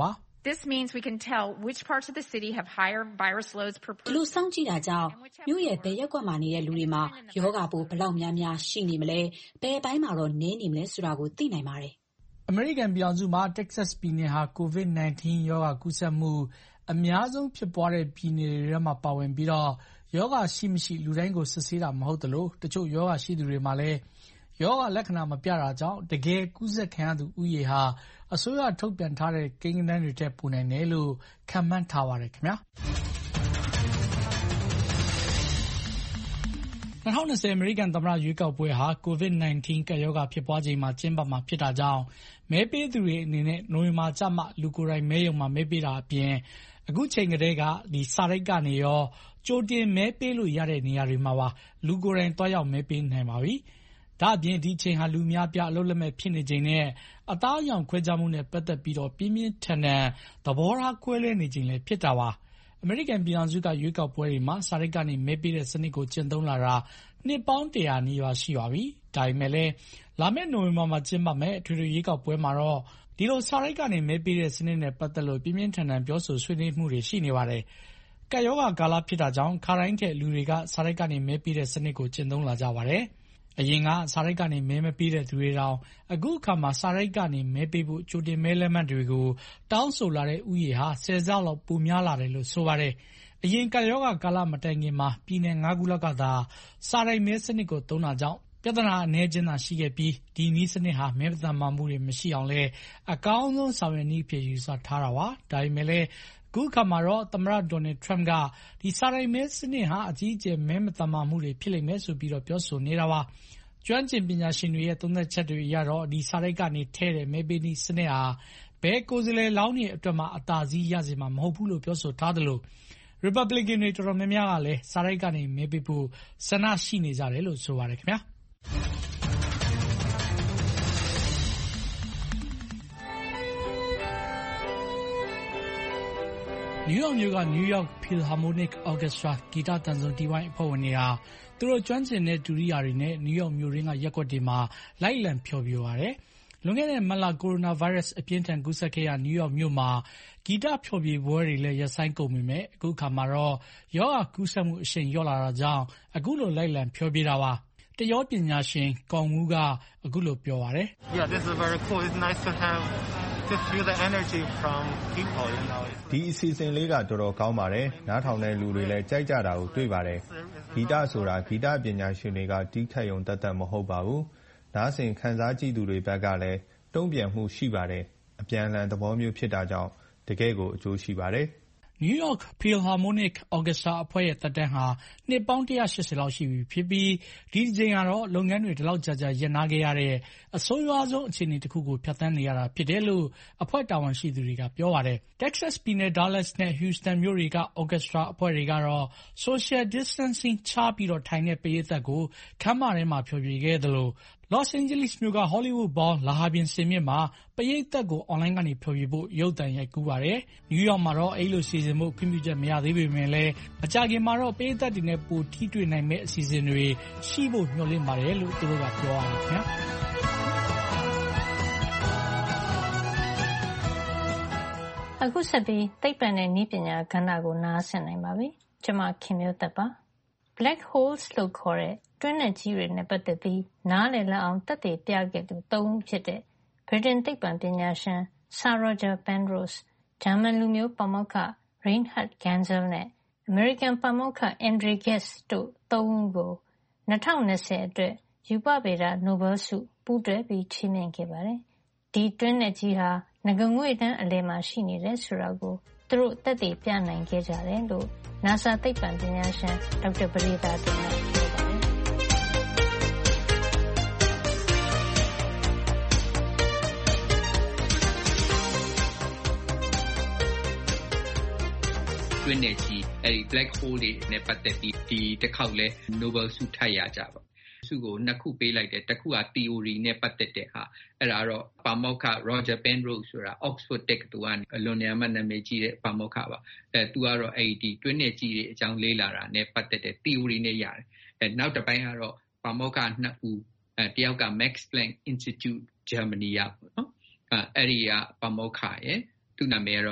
This means we can tell which parts of the city have higher virus loads per person. ဒီလိုစောင့်ကြည့်တာကြောင့်မြို့ရဲ့ဘယ်ရက်ကွက်မှာနေတဲ့လူတွေမှာရောဂါပိုးဘယ်လောက်များများရှိနေမလဲဘယ်ပိုင်းမှာတော့နည်းနေမလဲဆိုတာကိုသိနိုင်ပါတယ်။ အမေရိကန်ပြည်ထောင်စုမှာ Texas ပြည်နယ်ဟာ ကိုဗစ် ၁၉ ရောဂါကူးစက်မှုအများဆုံးဖြစ်ပွားတဲ့ပြည်နယ်တွေထဲမှာပါဝင်ပြီးတော့ရောဂါရှိမရှိလူတိုင်းကိုစစ်ဆေးတာမဟုတ်သလိုတချို့ရောဂါရှိသူတွေမှာလည်းရောဂါလက္ခဏာမပြတာကြောင့်တကယ်ကူးစက်ခံရသူဦးရေဟာအစိုးရထုတ်ပြန်ထားတဲ့ကိန်းဂဏန်းတွေထက်ပိုနိုင်တယ်လို့ခန့်မှန်းထားပါတယ်ခင်ဗျာ၂၀၂၀အမေရိကန်သမ္မတရွေးကောက်ပွဲဟာကိုဗစ် ၁၉ ကပ်ရောဂါဖြစ်ပွားချိန်မှာကျင်းပမှာဖြစ်တာကြောင့်မဲပေးသူတွေအနေနဲ့နိုဝင်ဘာကျမှလူကိုယ်တိုင်မဲရုံမှာမဲပေးတာအပြင်အခုချိန်ကတည်းကဒီစာရိတ်ကနေရောကြိုတင်မဲပေးလို့ရတဲ့နေရာတွေမှာပါလူကိုယ်တိုင်တွားရောက်မဲပေးနိုင်ပါပြီ။ဒါ့အပြင်ဒီချိန်ဟာလူများပြအလုပ်လက်မဲ့ဖြစ်နေချိန်နဲ့အသားအရောင်ခွဲခြားမှုနဲ့ပတ်သက်ပြီးတော့ပြင်းပြင်းထန်ထန်သဘောထားကွဲလွဲနေချိန်လည်းဖြစ်တာပါ။အမေရိကန်ပြည်ထောင်စုကရွေးကောက်ပွဲတွေမှာစာရိတ်ကနေမဲပေးတဲ့စနစ်ကိုကျင့်သုံးလာတာနှစ်ပေါင်းတရာနီးပါးရှိပါပြီ။ဒါပေမဲ့လည်းလာမယ့်နိုဝင်ဘာမှာကျင်းပမယ့်အထွေထွေရွေးကောက်ပွဲမှာတော့ဒီလိုစာရိတ်ကနေမဲပေးတဲ့စနစ်နဲ့ပတ်သက်လို့ပြင်းပြင်းထန်ထန်ပြောဆိုဆွေးနွေးမှုတွေရှိနေပါတယ်။ကပ်ရောဂါကာလဖြစ်တာကြောင့်ခါတိုင်းထက်လူတွေကစာရိတ်ကနေမဲပေးတဲ့စနစ်ကိုကျင့်သုံးလာကြပါတယ်။အရင်ကစာရိတ်ကနေမဲမပေးတဲ့သူတွေတောင်အခုအခါမှာစာရိတ်ကနေမဲပေးဖို့ကြိုတင်မဲလက်မှတ်တွေကိုတောင်းဆိုလာတဲ့ဥယေဟာဆယ်ဆလောက်ပိုများလာတယ်လို့ဆိုပါတယ်။အရင်ကပ်ရောဂါကာလမတိုင်ခင်မှာပြည်내၅ခုလောက်ကသာစာရိတ်မဲစနစ်ကိုသုံးတာကြောင့်ပြဿနာအနည်းချင်းသာရှိခဲ့ပြီးဒီနည်းစနစ်ဟာမဲမသမာမှုတွေမရှိအောင်လဲအကောင်းဆုံးဆောင်ရွက်နည်းဖြစ်ယူဆထားတာပါ။ဒါပေမဲ့လည်းအခုခါမှာတော့သမ္မတဒေါ်နယ်ထရမ့်ကဒီစာရိတ်မဲစနစ်ဟာအကြီးအကျယ်မဲမသမာမှုတွေဖြစ်လိမ့်မယ်ဆိုပြီးတော့ပြောဆိုနေတာပါ။ကျွမ်းကျင်ပညာရှင်တွေရဲ့သုံးသပ်ချက်တွေအရတော့ဒီစာရိတ်ကနေထဲတဲ့မဲပေးနည်းစနစ်ဟာဘယ်ကိုယ်စားလှယ်လောင်းတွေအတွက်မှအသာစီးရစေမှာမဟုတ်ဘူးလို့ပြောဆိုထားသလိုRepublican တွေတော်တော်များများကလည်းစာရိတ်ကနေမဲပေးဖို့ဆန္ဒရှိနေကြတယ်လို့ဆိုပါတယ်ခင်ဗျာ။နယူးယောက်မြို့က New York Philharmonic Orchestra ဂီတသံစုံတီးဝိုင်းအဖွဲ့ဝင်တွေဟာသူတို့ကျွမ်းကျင်တဲ့ဒုတိယတွေနဲ့နယူးယောက်မြို့ရင်းကရပ်ကွက်တွေမှာလိုက်လံဖျော်ဖြေပါတယ်။လွန်ခဲ့တဲ့မတ်လကိုရိုနာဗိုင်းရပ်စ်အပြင်းထန်ကူးစက်ခဲ့ရနယူးယောက်မြို့မှာဂီတဖျော်ဖြေပွဲတွေလည်းရပ်ဆိုင်းကုန်ပေမဲ့အခုအခါမှာတော့ရောဂါကူးစက်မှုအရှိန်လျော့လာတာကြောင့်အခုလိုလိုက်လံဖျော်ဖြေတာပါ။တယောပညာရှင်ကောင်ဝူးကအခုလိုပြောပါတယ်။ Yeah, this is very cool. It's nice to have to feel the energy from people, you know. ဒီအစီအစဉ်လေးကတော်တော်ကောင်းပါတယ်။နားထောင်တဲ့လူတွေလည်းကြိုက်ကြတာကိုတွေ့ပါတယ်။ဂီတဆိုတာဂီတပညာရှင်တွေကတီးခတ်ရုံသက်သက်မဟုတ်ပါဘူး။နားဆင်ခံစားကြည့်သူတွေဘက်ကလည်းတုံ့ပြန်မှုရှိပါတယ်။အပြန်အလှန်သဘောမျိုးဖြစ်တာကြောင့်တကယ့်ကိုအကျိုးရှိပါတယ်။ New York Philharmonic Orchestra အဖွဲ့ရဲ့သက်တမ်းဟာနှစ်ပေါင်း၁၈၀လောက်ရှိပြီဖြစ်ပြီးဒီတစ်ကြိမ်ကတော့လုပ်ငန်းတွေဒီလောက်ကြာကြာရပ်နားခဲ့ရတဲ့အဆိုးရွားဆုံးအခြေအနေတစ်ခုကိုဖြတ်သန်းနေရတာဖြစ်တယ်လို့အဖွဲ့တာဝန်ရှိသူတွေကပြောပါတယ်။ Texas ပြည်နယ် Dallas နဲ့ Houston မြို့တွေက Orchestra အဖွဲ့တွေကတော့ Social Distancing ခြားပြီးတော့ထိုင်တဲ့ပရိသတ်ကိုခန်းမထဲမှာဖျော်ဖြေခဲ့သလိုLos Angeles မြို့က Hollywood Bowl လဟာပြင်စင်မြင့်မှာပရိသတ်ကိုအွန်လိုင်းကနေဖျော်ဖြေဖို့ရုပ်သံရိုက်ကူးပါတယ်။ နယူးယောက်မှာတော့အဲ့လိုစီစဉ်ဖို့ခွင့်ပြုချက်မရသေးပေမဲ့လည်းအကြခင်မှာတော့ပရိသတ်တွေနဲ့ပိုထိတွေ့နိုင်မဲ့အစီအစဉ်တွေရှိဖို့မျှော်လင့်ပါတယ်လို့သူတို့ကပြောရတယ်ခင်ဗျာ။အခုဆက်ပြီးသိပ္ပံနဲ့နည်းပညာကဏ္ဍကိုနားဆင်နိုင်ပါပြီ။ကျွန်မခင်မျိုးသက်ပါ။ Black holes လို့ခေါ်တဲ့တွင်းနက်ကြီးတွေနဲ့ပတ်သက်ပြီးနားလည်လောက်အောင်သက်သေပြခဲ့သူသုံးဦးဖြစ်တဲ့ဗြိတိန်သိပ္ပံပညာရှင် Sir Roger Penrose, ဂျာမန်လူမျိုးပါမောက္ခ Reinhard Genzel နဲ့ အမေရိကန်ပါမောက္ခ Andre Geis တို့သုံးဦးကို၂၀၂၀အတွက်ရူပဗေဒနိုဘယ်ဆုပူးတွဲပြီးချီးမြှင့်ခဲ့ပါတယ်။ဒီတွင်းနက်ကြီးဟာငကငွေ့တန်းအလယ်မှာရှိနေတယ်ဆိုတာကိုသူတို့သက်သေပြနိုင်ခဲ့ကြတယ်လို့ NASA သိပ္ပံပညာရှင်ဒေါက်တာပဒေသာတင်ကပြောပါတယ်။တွင်းနက်ကြီးအဲဒီ black hole တွေနဲ့ပတ်သက်ပြီးဒီတစ်ခေါက်လဲ Nobel ဆုထပ်ရကြပါဆုကိုနှစ်ခုပေးလိုက်တယ်တစ်ခုက theory နဲ့ပတ်သက်တဲ့ဟာအဲ့ဒါတော့ပါမောက္ခ Roger Penrose ဆိုတာ Oxford တက္ကသိုလ်ကအလွန်တရာမှနာမည်ကြီးတဲ့ပါမောက္ခပါအဲသူကတော့အဲ့ဒီတွင်းနက်ကြီးတွေအကြောင်းလေ့လာတာနဲ့ပတ်သက်တဲ့ theory နဲ့ရတယ်အဲနောက်တစ်ပိုင်းကတော့ပါမောက္ခနှစ်ဦးအဲတယောက်က Max Planck Institute Germany ရပေါ့နော်အဲအဲ့ဒီကပါမောက္ခရဲ့သူ့နာမည်ကတော့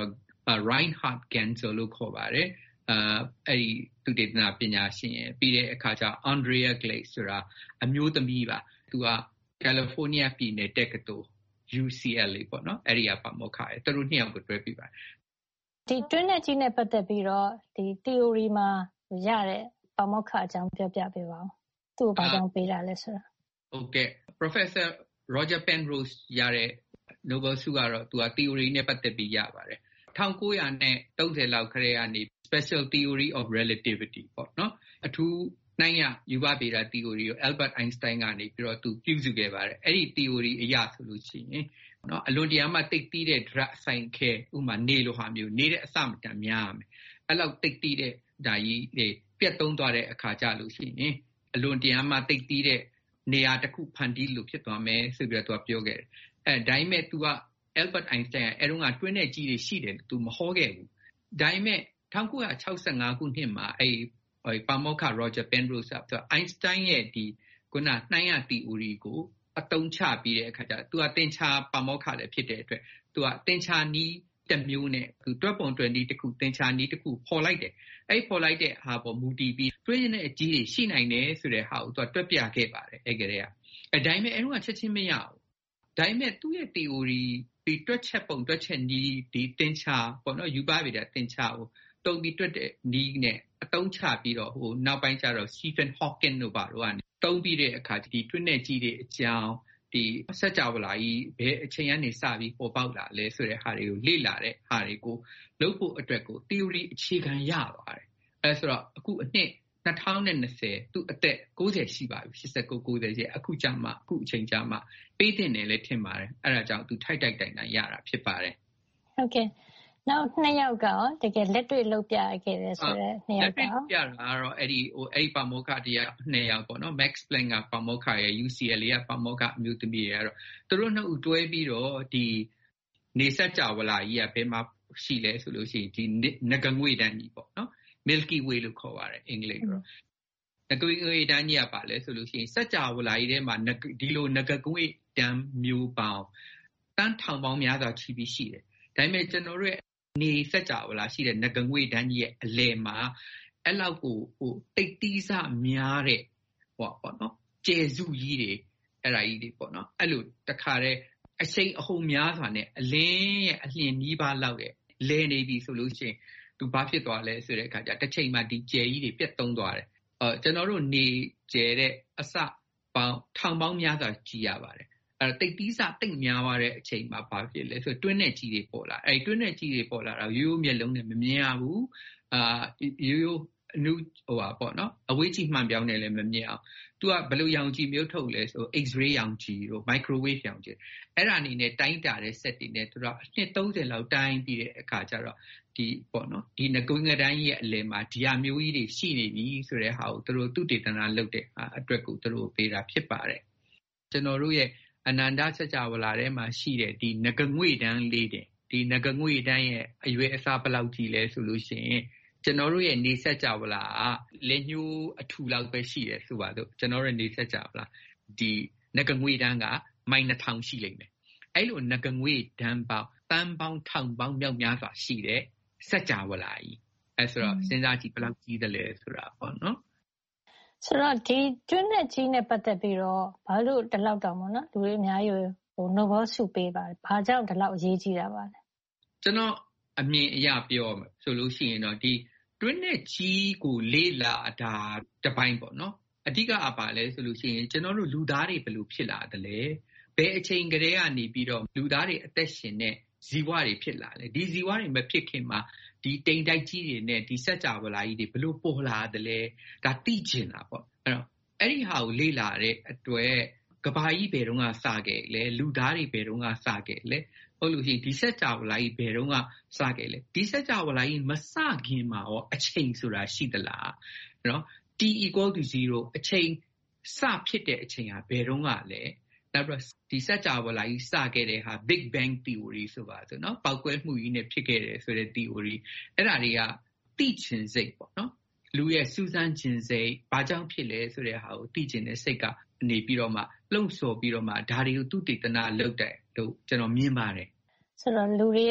Reinhard Genzel လို့ခေါ်ပါတယ်အာအဲ့ဒီသူတေသနာပညာရှင်ရဲ့ပြီးတဲ့အခါကျ Andrea Ghez ဆိုတာအမျိုးသမီးပါသူက California ပြည်နယ်တက္ကသိုလ် U C L A ပေါ့နော်အဲ့ဒီကပါမောက္ခရဲ့သူတို့နှစ်ယောက်ကိုတွဲပြီးပါတယ်ဒီတွင်းနဲ့ကြီးနဲ့ပတ်သက်ပြီးတော့ဒီ theory မှာရတဲ့ပါမောက္ခအကြောင်းပြောပြပေးပါဦးသူ့ဘာကြောင့်ပေးတာလဲဆိုတာဟုတ်ကဲ့ Professor Roger Penrose ရတဲ့ Nobel ဆုကတော့သူက theory နဲ့ပတ်သက်ပြီးရပါတယ်one thousand nine hundred thirtyလောက်ခရေကနေ special theory of relativity ပေါ့နော်အထူးနှိုင်းရယူဘဗေဒ theory ကို Albert Einstein ကနေပြီးတော့သူပြုစုခဲ့ပါတယ်အဲ့ဒီ theory အရဆိုလို့ရှိရင်နော်အလွန်တရာမှတိတ်တီးတဲ့ drug ဆိုင်ခဲဥမာနေလိုဟာမျိုးနေတဲ့အစမတန်များရမယ်အဲ့လောက်တိတ်တီးတဲ့ဓာကြီးတွေပြတ်သုံးသွားတဲ့အခါကြလို့ရှိရင်အလွန်တရာမှတိတ်တီးတဲ့နေရာတစ်ခုဖန်တီးလို့ဖြစ်သွားမယ်ဆိုပြီးတော့သူကပြောခဲ့တယ်အဲဒါပေမဲ့ तू က Albert Einstein အဲ့တော့ကတွင်းနဲ့ကြီးတွေရှိတယ် तू မဟောခဲ့ဘူးဒါပေမဲ့one thousand nine hundred sixty-fiveခုနှစ်မှာအဲ့ပါမောက္ခ Roger Penrose က Einstein ရဲ့ဒီခုနနှိုင်းရ theory ကိုအသုံးချပြီးတဲ့အခါကျ तू ကသင်္ချာပါမောက္ခလည်းဖြစ်တဲ့အတွက် तू ကသင်္ချာနီးတစ်မျိုးနဲ့ तू တွက်ပုံတွက်နည်းတစ်ခုသင်္ချာနီးတစ်ခုပေါ်လိုက်တယ်အဲ့ပေါ်လိုက်တဲ့ဟာပေါ်မူတည်ပြီးတွင်းနဲ့အကြီးတွေရှိနိုင်တယ်ဆိုတဲ့ဟာကို तू တွက်ပြခဲ့ပါတယ်အဲ့ကလေးကအဲ့ဒါပေမဲ့အဲ့တော့ချက်ချင်းမရဘူးဒါပေမဲ့သူ့ရဲ့ theory ဒီတွက်ချက်ပုံတွက်ချက်နီးဒီသင်္ချာပေါ့နော်ယူပဗေဒသင်္ချာကိုတုံပြီးတွက်တဲ့နီးနဲ့အသုံးချပြီးတော့ဟိုနောက်ပိုင်းကျတော့ Stephen Hawking တို့ဘာတို့ကနေတုံးပြီးတဲ့အခါဒီတွင်းနဲ့ကြီးတဲ့အကြောင်းဒီစัจ java လာကြီးဘယ်အချိန်ကနေစပြီးပေါ်ပေါက်လာလဲဆိုတဲ့ဟာတွေကိုလေ့လာတဲ့ဟာတွေကိုလုပ်ဖို့အတွက်ကို theory အခြေခံရပါတယ်အဲဆိုတော့အခုအနှစ်twenty twentyသူအသက်ninetyရှိပါပြီeighty-nine ninetyရဲ့အခုကြမှာအခုအချိန်ကြမှာပေးတင်တယ်လည်းထင်ပါတယ်အဲ့ဒါကြောင့်သူထိုက်တိုက်တိုင်တိုင်ရတာဖြစ်ပါတယ်ဟုတ်ကဲ့နောက်နှစ်ယောက်ကတကယ်လက်တွေ့လုပ်ပြခဲ့တယ်ဆိုတော့နှစ်ယောက်ကလက်တွေ့ပြတာကတော့အဲ့ဒီဟိုအဲ့ဒီပါမောက္ခတရားနှစ်ယောက်ပေါ့နော် Max Planck ကပါမောက္ခရဲ့ U C L A ကပါမောက္ခအမျိုးသမီးရဲ့ကတော့သူတို့နှစ်ဦးတွဲပြီးတော့ဒီနေစัจ java လာကြီးကဘယ်မှာရှိလဲဆိုလို့ရှိရင်ဒီငကငွေတန်းကြီးပေါ့နော်Milky Way လို့ခေါ်ပါတယ်အင်္ဂလိပ်လိုငကငွေတန်းကြီးကပါလဲဆိုလို့ရှိရင်စัจ java လာကြီးထဲမှာဒီလိုငကငွေတန်းမျိုးပေါင်းတန်းထောင်ပေါင်းများစွာချီပြီးရှိတယ်ဒါပေမဲ့ကျွန်တော်တို့နေစัจ java လာရှိတဲ့ငကငွေတန်းကြီးရဲ့အလယ်မှာအဲ့လောက်ကိုဟိုတိတ်တီးစများတဲ့ဟောပေါ့နော်ကျဲစုကြီးတွေအဲ့ဒါကြီးတွေပေါ့နော်အဲ့လိုတခါတည်းအချိန်အဟုန်များစွာနဲ့အလင်းရဲ့အလျင်နီးပါးလောက်ရဲ့လဲနေပြီဆိုလို့ရှိရင်သူဘာဖြစ်သွားလဲဆိုတဲ့အခါကျတစ်ချိန်မှာဒီကျဲကြီးတွေပြတ်သုံးသွားတယ်အဲကျွန်တော်တို့နေကျဲတဲ့အစပေါင်းထောင်ပေါင်းများစွာကြီးရပါတယ်အဲတိတ်တီးစတိတ်များသွားတဲ့အချိန်မှာဘာဖြစ်လဲဆိုတွင်းနဲ့ကြီးတွေပေါ်လာအဲတွင်းနဲ့ကြီးတွေပေါ်လာတာရိုးရိုးမျက်လုံးနဲ့မမြင်ရဘူးအာရိုးရိုးအနုဟိုပါပေါ့နော်အဝေးကြည့်မှန်ပြောင်းနေလည်းမမြင်အောင်သူကဘယ်လိုရောင်ခြည်မျိုးထုတ်လဲဆို X-ray ရောင်ခြည်တို့ microwave ရောင်ခြည်အဲ့ဒါအနေနဲ့တိုင်းတာတဲ့ set တွေနဲ့သူတို့အနှစ်thirtyလောက်တိုင်းပြီးတဲ့အခါကျတော့ဒီပေါ့နော်ဒီငကုံငတိုင်းရဲ့အလယ်မှာဒီဟာမျိုးကြီးတွေရှိနေပြီဆိုတဲ့ဟာကိုသူတို့သူတေသနာလုပ်တဲ့အတွက်ကိုသူတို့ပေးတာဖြစ်ပါတယ်ကျွန်တော်တို့ရဲ့အနန္တစัจ java လာထဲမှာရှိတဲ့ဒီငကငွေတန်းလေးတဲ့ဒီငကငွေတန်းရဲ့အရွယ်အစားဘယ်လောက်ကြီးလဲဆိုလို့ရှိရင်ကျွန်တော်တို့ရဲ့နေစัจ java လာလက်ညှိုးအထူလောက်ပဲရှိတယ်ဆိုပါတော့ကျွန်တော်ရဲ့နေစัจ java လာဒီငကငွေတန်းကမိုင်two thousandရှိလိမ့်မယ်အဲ့လိုငကငွေတန်းပေါင်းတန်းပေါင်းထောင်ပေါင်းမြောက်များစွာရှိတဲ့စัจ java လာကြီးအဲ့ဆိုတော့စဉ်းစားကြည့်ဘယ်လောက်ကြီးတယ်လဲဆိုတာပေါ့နော်ဆိုတော့ဒီတွင်းနဲ့ကြီးနဲ့ပတ်သက်ပြီးတော့ဘာလို့ဒီလောက်တောင်ပေါ့နော်လူတွေအများကြီးဟို Nobel ဆုပေးပါတယ်ဘာကြောင့်ဒီလောက်အရေးကြီးတာပါလဲကျွန်တော်အမြင်အရပြောမယ်ဆိုလို့ရှိရင်တော့ဒီတွင်းနဲ့ကြီးကိုလေးလာတာတပိုင်းပေါ့နော်အဓိကအပါလဲဆိုလို့ရှိရင်ကျွန်တော်တို့လူသားတွေဘယ်လိုဖြစ်လာတယ်လဲဘယ်အချိန်ကလေးကနေပြီးတော့လူသားတွေအသက်ရှင်တဲ့ဇီဝတွေဖြစ်လာလဲဒီဇီဝတွေမဖြစ်ခင်မှာဒီတိမ်တိုက်ကြီးတွေနဲ့ဒီစัจ java လာကြီးတွေဘယ်လိုပေါ်လာတယ်လဲဒါသိချင်တာပေါ့အဲ့တော့အဲ့ဒီဟာကိုလေ့လာတဲ့အတွက်ကဘာကြီးဘယ်တော့ကစခဲ့လဲလူသားတွေဘယ်တော့ကစခဲ့လဲဟုတ်လို့ရှိရင်ဒီစัจ java လာကြီးဘယ်တော့ကစခဲ့လဲဒီစัจ java လာကြီးမစခင်မှာရောအချိန်ဆိုတာရှိသလားနော် t equal to zero အချိန်စဖြစ်တဲ့အချိန်ဟာဘယ်တော့ကလဲနောက်ပြီးဒီစัจ java လာကြီးစခဲ့တဲ့ဟာ Big Bang theory ဆိုပါဆိုနော်ပောက်ကွဲမှုကြီးနဲ့ဖြစ်ခဲ့တယ်ဆိုတဲ့ theory အဲ့ဒါတွေကသိချင်စိတ်ပေါ့နော်လူရဲ့စူးစမ်းခြင်းစိတ်ဘာကြောင့်ဖြစ်လဲဆိုတဲ့ဟာကိုသိချင်တဲ့စိတ်ကနေပြီးတော့မှလှုံ့ဆော်ပြီးတော့မှဒါတွေကိုသူတေသနာလုပ်တယ်လို့ကျွန်တော်မြင်ပါတယ်ဆိုတော့လူတွေရဲ့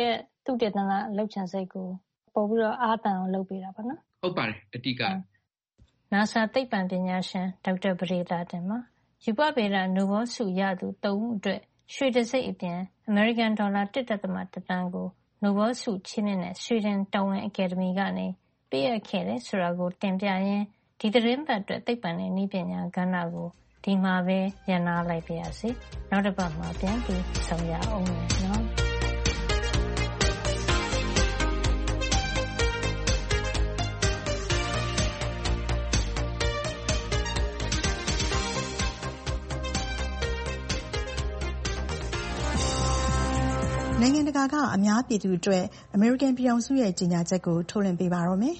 သုတေသနလုပ်ချင်စိတ်ကိုပို့ပြီးတော့အားတန်အောင်လုပ်ပေးတာပါနော်ဟုတ်ပါတယ်အတိက NASA သိပ္ပံပညာရှင်ဒေါက်တာပဒေသာတင်ပါယူပဗေဒနိုဘယ်ဆုရသူသုံးဦးအတွက်ရွှေတံဆိပ်အပြင်အမေရိကန်ဒေါ်လာ တစ်ဒသမတစ်တန်းကိုနိုဘယ်ဆုချီးမြှင့်တဲ့ဆွီဒင်တော်ဝင်အကယ်ဒမီကနေပေးအပ်ခဲ့တယ်ဆိုတာကိုတင်ပြရင်းဒီသတင်းပတ်အတွက်သိပ္ပံနဲ့နည်းပညာကဏ္ဍကိုဒီမှာပဲရန်နာလိုက်ပါရစေနောက်တစ်ပတ်မှာပြန်ပြီးဆောင်ရအောင်နော်နိုင်ငံတကာကအများပြည်သူအတွက်အမေရိကန်ပြည်ထောင်စုရဲ့ကြေညာချက်ကိုထုတ်လွှင့်ပေးပါတော့မယ်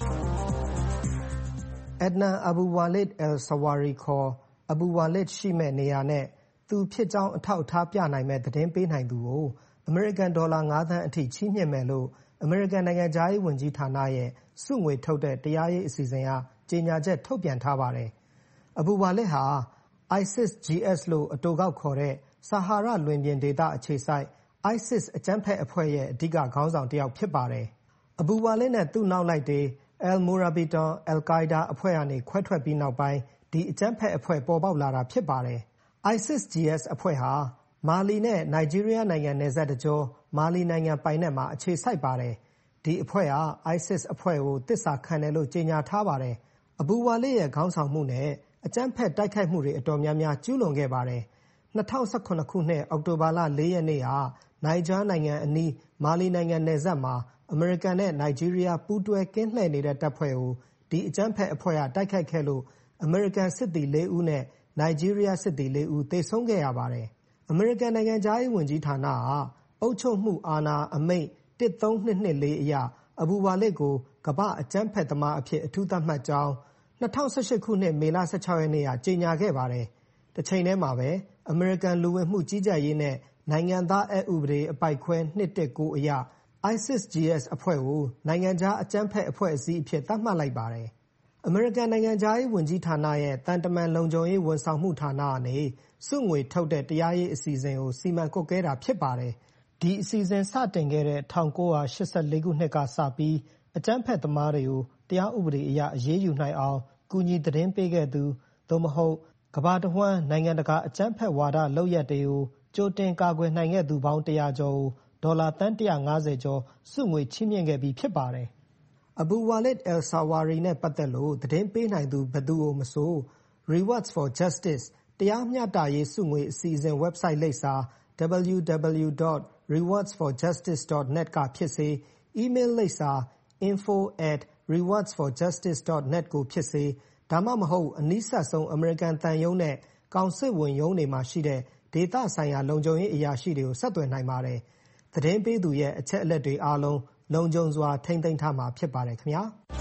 ။ Adnan Abu Walid al-Sawari ခေါ် Abu Walid ရှိမဲ့နေရာနဲ့သူဖြစ်ကြောင်းအထောက်အထားပြနိုင်မဲ့သတင်းပေးနိုင်သူကိုအမေရိကန်ဒေါ်လာငါးသန်းအထိချီးမြှင့်မယ်လို့အမေရိကန်နိုင်ငံခြားရေးဝန်ကြီးဌာနရဲ့စုငွေထုတ်တဲ့တရားရေးအစီအစဉ်ကကြေညာချက်ထုတ်ပြန်ထားပါတယ်။ Abu Walid ဟာ ISIS G S လို့အတိုကောက်ခေါ်တဲ့ဆာဟာရလွင်ပြင်ဒေသအခြေစိုက် ISIS အကြမ်းဖက်အဖွဲ့ရဲ့အဓိကခေါင်းဆောင်တစ်ယောက်ဖြစ်ပါတယ်။ Abu Walid နဲ့သူ့နောက်လိုက်တွေ Al-Murabitan al-Qaeda အဖွဲ့ကနေခွဲထွက်ပြီးနောက်ပိုင်းဒီအကြမ်းဖက်အဖွဲ့ပေါ်ပေါက်လာတာဖြစ်ပါတယ်။ ISIS G S အဖွဲ့ဟာမာလီနဲ့နိုင်ဂျီးရီးယားနိုင်ငံနယ်စပ်တကြောမာလီနိုင်ငံပိုင်နက်မှာအခြေစိုက်ပါတယ်။ဒီအဖွဲ့ဟာ ISIS အဖွဲ့ကိုသစ္စာခံတယ်လို့ကြေညာထားပါတယ်။ Abu Walid ရဲ့ခေါင်းဆောင်မှုနဲ့အကြမ်းဖက်တိုက်ခိုက်မှုတွေအတော်များများကျူးလွန်ခဲ့ပါတယ်။၂၀၁၇ခုနှစ်အောက်တိုဘာလလေးရက်နေ့ဟာနိုင်ဂျာနိုင်ငံအနီးမာလီနိုင်ငံနယ်စပ်မှာအမေရိကန်နဲ့နိုင်ဂျီးရီးယားပူးတွဲကင်းလှည့်နေတဲ့တပ်ဖွဲ့ကိုဒီအကြမ်းဖက်အဖွဲ့ကတိုက်ခိုက်ခဲ့လို့အမေရိကန်စစ်သည်လေးဦးနဲ့နိုင်ဂျီးရီးယားစစ်သည်လေးဦးသေဆုံးခဲ့ရပါတယ်။အမေရိကန်နိုင်ငံခြားရေးဝန်ကြီးဌာနဟာအုပ်ချုပ်မှုအာဏာအမိန့်တစ်သုံးနှစ်နှစ်လေးအရအဘူဝါလစ်ကိုကမ္ဘာအကြမ်းဖက်သမားအဖြစ်အထူးသတ်မှတ်ကြောင်း၂၀၁၈ခုနှစ်မေလ၁၆ရက်နေ့ကကြေညာခဲ့ပါတယ်။တစ်ချိန်တည်းမှာပဲအမေရိကန်လူဝင်မှုကြီးကြပ်ရေးနဲ့နိုင်ငံသားအက်ဥပဒေအပိုက်ခွဲ၂၁၉အရ ISIS G S အဖွဲ့ကိုနိုင်ငံခြားအကြမ်းဖက်အဖွဲ့အစည်းအဖြစ်သတ်မှတ်လိုက်ပါတယ်။အမေရိကန်နိုင်ငံခြားရေးဝန်ကြီးဌာနရဲ့တန်တမန်လုံခြုံရေးဝန်ဆောင်မှုဌာနကနေစုငွေထုတ်တဲ့တရားရေးအစီအစဉ်ကိုစီမံကွပ်ကဲတာဖြစ်ပါတယ်။ဒီအစီအစဉ်စတင်ခဲ့တဲ့၁၉၈၄ခုနှစ်ကစပြီးအကြမ်းဖက်သမားတွေကိုတရားဥပဒေအရအရေးယူနိုင်အောင်ကူညီသတင်းပေးခဲ့သူသို့မဟုတ်ကမ္ဘာတစ်ဝှမ်းနိုင်ငံတကာအကြမ်းဖက်ဝါဒလုပ်ရပ်တွေကိုကြိုတင်ကာကွယ်နိုင်ခဲ့သူပေါင်းတစ်ရာကျော်ကိုဒေါ်လာသန်းတစ်ရာငါးဆယ်ကျော်စုငွေချီးမြှင့်ခဲ့ပြီးဖြစ်ပါတယ်။ Abu Walid al-Sawari နဲ့ပတ်သက်လို့သတင်းပေးနိုင်သူဘယ်သူကိုမဆို Rewards for Justice တရားမျှတရေးစုငွေအစီအစဉ် website လိပ်စာ double-u double-u double-u dot rewards for justice dot net ကဖြစ်စေ email လိပ်စာ info at rewards for justice dot net ကိုဖြစ်စေဒါမှမဟုတ်အနီးစပ်ဆုံးအမေရိကန်သံရုံးနဲ့ကောင်စစ်ဝန်ရုံးတွေမှာရှိတဲ့ဒေသဆိုင်ရာလုံခြုံရေးအရာရှိတွေကိုဆက်သွယ်နိုင်ပါတယ်။သတင်းပေးသူရဲ့အချက်အလက်တွေအားလုံးလုံခြုံစွာထိန်းသိမ်းထားမှာဖြစ်ပါတယ်ခင်ဗျာ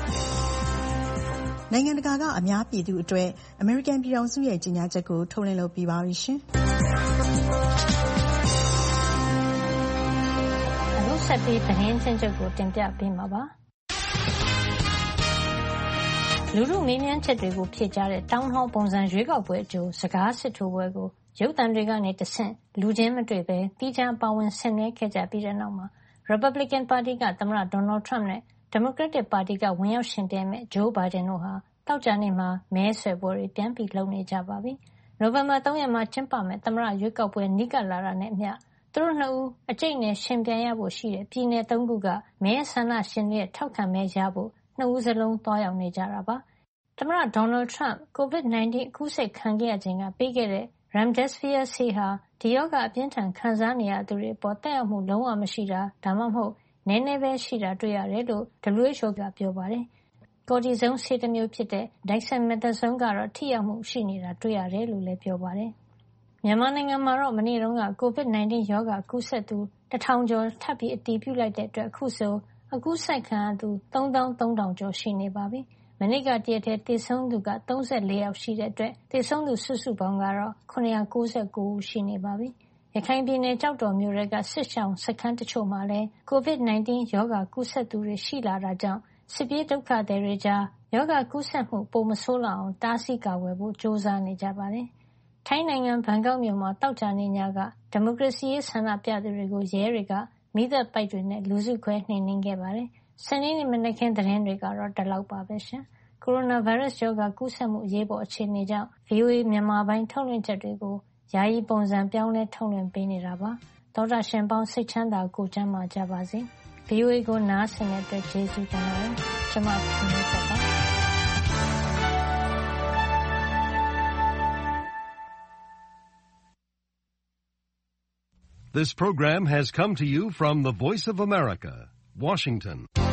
။နိုင်ငံတကာကအများပြည်သူအတွက်အမေရိကန်ပြည်ထောင်စုရဲ့ကြေညာချက်ကိုထုတ်လွှင့်လုပ်ပြီးပါပြီရှင်။အခုဆက်ပြီးသတင်းချင်းချုပ်ကိုတင်ပြပေးမှာပါ။လူမှုမေးမြန်းချက်တွေကိုဖြေကြားတဲ့တောင်းဟောပုံစံရွေးကောက်ပွဲအကျိုးစကားစစ်ထိုးပွဲကိုရုပ်သံတွေကနေတဆင့်လူချင်းမတွေ့ပဲတီးခြားပါဝင်ဆင်နွှဲခဲ့ကြပြီးတဲ့နောက်မှာ Republican ပါတီကသမ္မတ Donald Trump နဲ့ Democratic ပါတီကဝင်ရောက်ရှင်ပြိုင်မဲ့ Joe Biden တို့ဟာသောကြာနေ့မှာမဲဆွယ်ပွဲတွေပြန်ပြီးလုပ်နေကြပါပြီ။ နိုဝင်ဘာသုံးရက်မှာကျင်းပမဲ့သမ္မတရွေးကောက်ပွဲနီးကပ်လာတာနဲ့အမျှသူတို့နှစ်ဦးအကျိတ်နဲ့ရှင်ပြိုင်ရဖို့ရှိတဲ့ပြည်နယ်သုံးခုကမဲဆန္ဒရှင်တွေရဲ့ထောက်ခံမဲရဖို့နှစ်ဦးစလုံးသွားရောက်နေကြတာပါ။သမ္မတ Donald Trump ကိုဗစ်၁၉ အကူးစက်ခံခဲ့ရချိန်ကပေးခဲ့တဲ့ Remdesivir ဆေးဟာဒီရောဂါအပြင်းထန်ခံစားနေရသူတွေအပေါ်သက်ရောက်မှုလုံးဝမရှိတာဒါမှမဟုတ်နည်းနည်းပဲရှိတာတွေ့ရတယ်လို့ W H O ကပြောပါတယ်။ Cortisone ဆေးတစ်မျိုးဖြစ်တဲ့ Dexamethasone ကတော့ထိရောက်မှုရှိနေတာတွေ့ရတယ်လို့လည်းပြောပါတယ်။မြန်မာနိုင်ငံမှာတော့မနေ့တုန်းကကိုဗစ်၁၉ ရောဂါကူးစက်သူတစ်ထောင်ကျော်ထပ်ပြီးအတည်ပြုလိုက်တဲ့အတွက်အခုဆိုအကူးစက်ခံရသူသုံးသောင်းသုံးထောင်ကျော်ရှိနေပါပြီ။မနေ့ကတရက်တည်းသေဆုံးသူကသုံး၄ယောက်ရှိတဲ့အတွက်သေဆုံးသူစုစုပေါင်းကတော့ခုနှစ်ရာ၉၉ဦးရှိနေပါပြီ။ရခိုင်ပြည်နယ်ကျောက်တော်မြို့ကစစ်ရှောင်စခန်းတချို့မှာလည်းကိုဗစ်၁၉ ရောဂါကူးစက်သူတွေရှိလာတာကြောင့်စစ်ပြေးဒုက္ခသည်တွေကြားရောဂါကူးစက်မှုပိုမဆိုးလာအောင်တားဆီးကာကွယ်ဖို့ကြိုးစားနေကြပါတယ်။ထိုင်းနိုင်ငံဘန်ကောက်မြို့မှာတောက်ကြနေညကဒီမိုကရေစီရေးဆန္ဒပြသူတွေကိုရဲတွေကမီးသတ်ပိုက်တွေနဲ့လူစုခွဲနှိမ်နင်းခဲ့ပါတယ်။စနေနေ့မနက်ခင်းသတင်းတွေကတော့ဒီလောက်ပါပဲရှင်။ကိုရိုနာဗိုင်းရပ်စ်ရောဂါကူးစက်မှုအရေးပေါ်အခြေအနေကြောင့် ဗွီအိုအေ မြန်မာပိုင်းထုတ်လွှင့်ချက်တွေကိုယာယီပုံစံပြောင်းလဲထုတ်လွှင့်ပေးနေတာပါ။သောတာရှင်ပေါင်းစိတ်ချမ်းသာကိုယ်ကျန်းမာကြပါစေ။ ဗွီအိုအေ ကိုနားဆင်တဲ့အတွက်ကျေးဇူးတင်ပါတယ်။ကျွန်မခင်ဗျာပါ This program has come to you from the Voice of America, Washington.